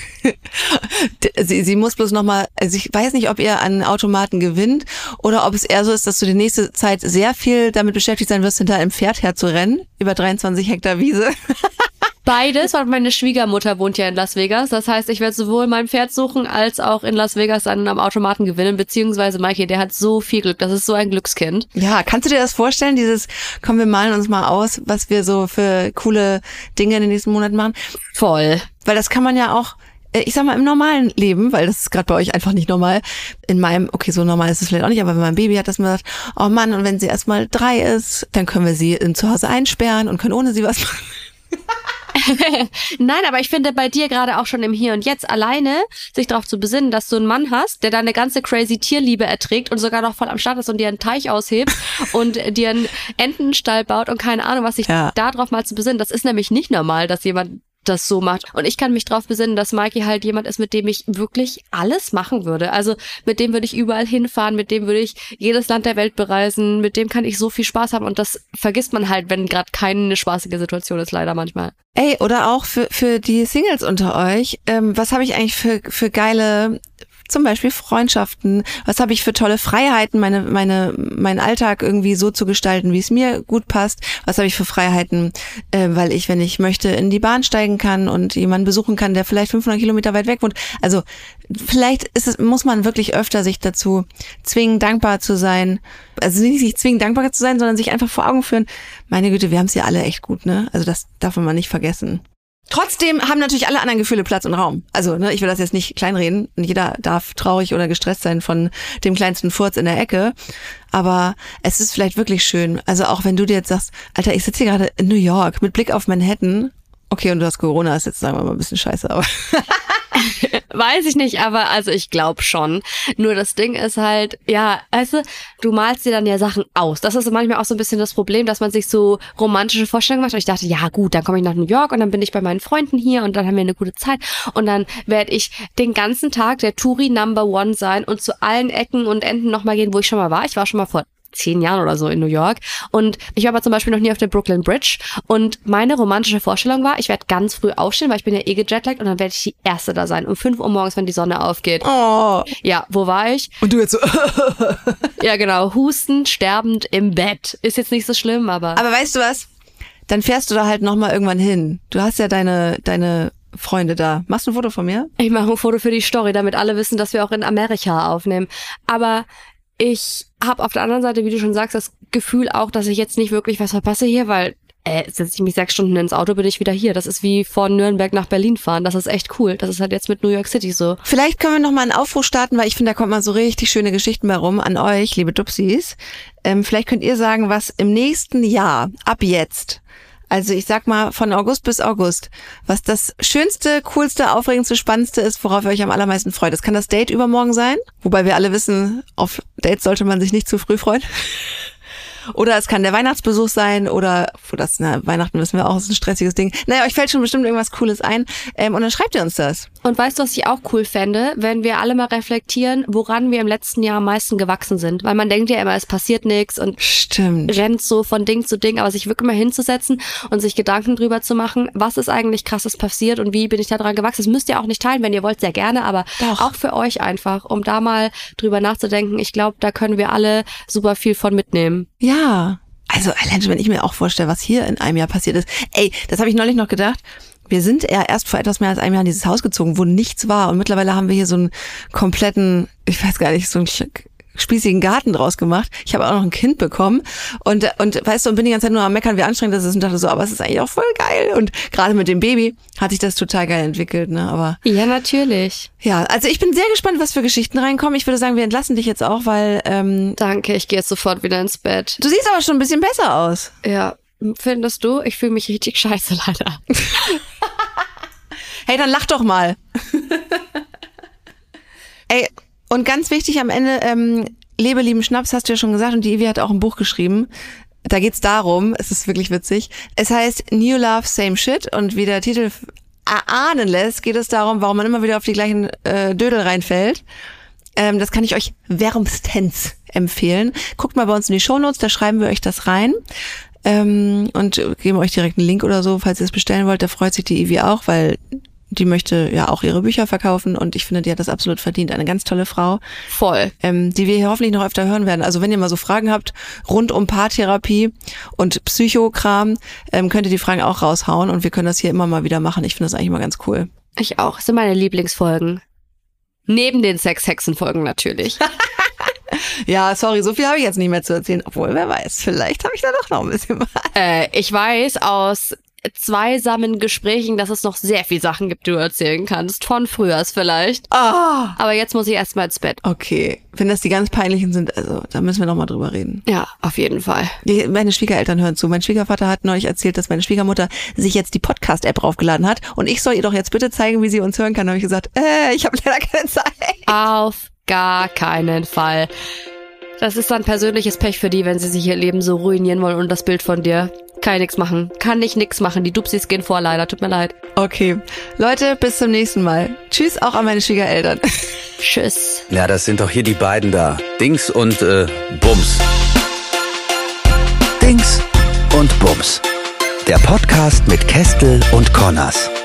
sie, sie muss bloß nochmal, also ich weiß nicht, ob ihr an Automaten gewinnt oder ob es eher so ist, dass du die nächste Zeit sehr viel damit beschäftigt sein wirst, hinter einem Pferd herzurennen, über dreiundzwanzig Hektar Wiese. Beides, weil meine Schwiegermutter wohnt ja in Las Vegas. Das heißt, ich werde sowohl mein Pferd suchen, als auch in Las Vegas dann am Automaten gewinnen. Beziehungsweise Mikey, der hat so viel Glück. Das ist so ein Glückskind. Ja, kannst du dir das vorstellen? Dieses, komm, wir malen uns mal aus, was wir so für coole Dinge in den nächsten Monaten machen? Voll. Weil das kann man ja auch, ich sag mal, im normalen Leben, weil das ist gerade bei euch einfach nicht normal. In meinem, okay, so normal ist es vielleicht auch nicht, aber wenn mein Baby hat, dass man sagt, oh Mann, und wenn sie erst mal drei ist, dann können wir sie im Zuhause einsperren und können ohne sie was machen. Nein, aber ich finde bei dir gerade auch schon im Hier und Jetzt alleine, sich darauf zu besinnen, dass du einen Mann hast, der deine ganze crazy Tierliebe erträgt und sogar noch voll am Start ist und dir einen Teich aushebt und dir einen Entenstall baut und keine Ahnung, was sich ja. darauf mal zu besinnen. Das ist nämlich nicht normal, dass jemand das so macht. Und ich kann mich drauf besinnen, dass Mikey halt jemand ist, mit dem ich wirklich alles machen würde. Also mit dem würde ich überall hinfahren, mit dem würde ich jedes Land der Welt bereisen, mit dem kann ich so viel Spaß haben und das vergisst man halt, wenn gerade keine spaßige Situation ist, leider manchmal. Ey, oder auch für für die Singles unter euch, ähm, was habe ich eigentlich für für geile zum Beispiel Freundschaften, was habe ich für tolle Freiheiten, meine meine meinen Alltag irgendwie so zu gestalten, wie es mir gut passt, was habe ich für Freiheiten, äh, weil ich, wenn ich möchte, in die Bahn steigen kann und jemanden besuchen kann, der vielleicht fünfhundert Kilometer weit weg wohnt. Also vielleicht ist es, muss man wirklich öfter sich dazu zwingen, dankbar zu sein, also nicht sich zwingen, dankbar zu sein, sondern sich einfach vor Augen führen, meine Güte, wir haben es ja alle echt gut, ne? Also das darf man mal nicht vergessen. Trotzdem haben natürlich alle anderen Gefühle Platz und Raum. Also, ne, ich will das jetzt nicht kleinreden. Jeder darf traurig oder gestresst sein von dem kleinsten Furz in der Ecke. Aber es ist vielleicht wirklich schön. Also auch wenn du dir jetzt sagst, Alter, ich sitze hier gerade in New York mit Blick auf Manhattan. Okay, und du hast Corona, ist jetzt, sagen wir mal, ein bisschen scheiße, aber... Weiß ich nicht, aber also ich glaube schon. Nur das Ding ist halt, ja, weißt du, du malst dir dann ja Sachen aus. Das ist manchmal auch so ein bisschen das Problem, dass man sich so romantische Vorstellungen macht. Und ich dachte, ja gut, dann komme ich nach New York und dann bin ich bei meinen Freunden hier und dann haben wir eine gute Zeit. Und dann werde ich den ganzen Tag der Touri Number One sein und zu allen Ecken und Enden nochmal gehen, wo ich schon mal war. Ich war schon mal vor zehn Jahren oder so in New York und ich war aber zum Beispiel noch nie auf der Brooklyn Bridge und meine romantische Vorstellung war, ich werde ganz früh aufstehen, weil ich bin ja eh gejetlaggt und dann werde ich die Erste da sein, um fünf Uhr morgens, wenn die Sonne aufgeht. Oh. Ja, wo war ich? Und du jetzt so... Ja, genau, hustend, sterbend im Bett. Ist jetzt nicht so schlimm, aber... Aber weißt du was? Dann fährst du da halt nochmal irgendwann hin. Du hast ja deine deine Freunde da. Machst du ein Foto von mir? Ich mache ein Foto für die Story, damit alle wissen, dass wir auch in Amerika aufnehmen. Aber ich habe auf der anderen Seite, wie du schon sagst, das Gefühl auch, dass ich jetzt nicht wirklich was verpasse hier, weil äh, setze ich mich sechs Stunden ins Auto, bin ich wieder hier. Das ist wie von Nürnberg nach Berlin fahren. Das ist echt cool. Das ist halt jetzt mit New York City so. Vielleicht können wir noch mal einen Aufruf starten, weil ich finde, da kommt mal so richtig schöne Geschichten bei rum an euch, liebe Dupsis. Ähm, vielleicht könnt ihr sagen, was im nächsten Jahr, ab jetzt, also ich sag mal von August bis August, was das schönste, coolste, aufregendste, spannendste ist, worauf ihr euch am allermeisten freut. Das kann das Date übermorgen sein, wobei wir alle wissen, auf Dates sollte man sich nicht zu früh freuen. Oder es kann der Weihnachtsbesuch sein oder, das, na, Weihnachten wissen wir auch, ist ein stressiges Ding. Naja, euch fällt schon bestimmt irgendwas Cooles ein ähm, und dann schreibt ihr uns das. Und weißt du, was ich auch cool fände, wenn wir alle mal reflektieren, woran wir im letzten Jahr am meisten gewachsen sind. Weil man denkt ja immer, es passiert nichts und Stimmt. rennt so von Ding zu Ding, aber sich wirklich mal hinzusetzen und sich Gedanken drüber zu machen, was ist eigentlich krasses passiert und wie bin ich da dran gewachsen. Das müsst ihr auch nicht teilen, wenn ihr wollt, sehr gerne, aber Doch. auch für euch einfach, um da mal drüber nachzudenken. Ich glaube, da können wir alle super viel von mitnehmen. Ja, also allein schon, wenn ich mir auch vorstelle, was hier in einem Jahr passiert ist. Ey, das habe ich neulich noch gedacht. Wir sind ja erst vor etwas mehr als einem Jahr in dieses Haus gezogen, wo nichts war. Und mittlerweile haben wir hier so einen kompletten, ich weiß gar nicht, so einen spießigen Garten draus gemacht. Ich habe auch noch ein Kind bekommen. Und, und weißt du, und bin die ganze Zeit nur am Meckern, wie anstrengend das ist. Und dachte so, aber es ist eigentlich auch voll geil. Und gerade mit dem Baby hat sich das total geil entwickelt, ne? Aber Ja, natürlich. ja, also ich bin sehr gespannt, was für Geschichten reinkommen. Ich würde sagen, wir entlassen dich jetzt auch, weil ähm, Danke, ich gehe jetzt sofort wieder ins Bett. du siehst aber schon ein bisschen besser aus. Ja, findest du? Ich fühle mich richtig scheiße leider. Hey, dann lach doch mal. Ey, und ganz wichtig am Ende, ähm, Lebe, lieben Schnaps, hast du ja schon gesagt, und die Ivy hat auch ein Buch geschrieben. Da geht's darum, es ist wirklich witzig, es heißt New Love, Same Shit, und wie der Titel erahnen lässt, geht es darum, warum man immer wieder auf die gleichen äh, Dödel reinfällt. Ähm, das kann ich euch wärmstens empfehlen. Guckt mal bei uns in die Shownotes, da schreiben wir euch das rein. Ähm, und geben euch direkt einen Link oder so, falls ihr es bestellen wollt. Da freut sich die Ivy auch, weil die möchte ja auch ihre Bücher verkaufen und ich finde, die hat das absolut verdient. Eine ganz tolle Frau. Voll. Ähm, die wir hier hoffentlich noch öfter hören werden. Also wenn ihr mal so Fragen habt rund um Paartherapie und Psychokram, ähm, könnt ihr die Fragen auch raushauen und wir können das hier immer mal wieder machen. Ich finde das eigentlich immer ganz cool. Ich auch. Das sind meine Lieblingsfolgen. Neben den Sex-Hexen-Folgen natürlich. Ja, sorry, so viel habe ich jetzt nicht mehr zu erzählen. Obwohl, wer weiß, vielleicht habe ich da doch noch ein bisschen was. äh, ich weiß aus zweisamen Gesprächen, dass es noch sehr viel Sachen gibt, die du erzählen kannst. Von früher vielleicht. Ah, Aber jetzt muss ich erstmal ins Bett. okay. Wenn das die ganz peinlichen sind, also da müssen wir noch mal drüber reden. Ja, auf jeden Fall. Die, meine Schwiegereltern hören zu. Mein Schwiegervater hat neulich erzählt, dass meine Schwiegermutter sich jetzt die Podcast-App raufgeladen hat und ich soll ihr doch jetzt bitte zeigen, wie sie uns hören kann. Da habe ich gesagt, äh, ich habe leider keine Zeit. Auf gar keinen Fall. Das ist dann persönliches Pech für die, wenn sie sich ihr Leben so ruinieren wollen und das Bild von dir. Kann ich nix machen. Kann ich nix machen. Die Dupsis gehen vor, leider. Tut mir leid. Okay. Leute, bis zum nächsten Mal. Tschüss auch an meine Schwiegereltern. Tschüss. Ja, das sind doch hier die beiden da. Dings und äh, Bums. Dings und Bums. Der Podcast mit Kestel und Connors.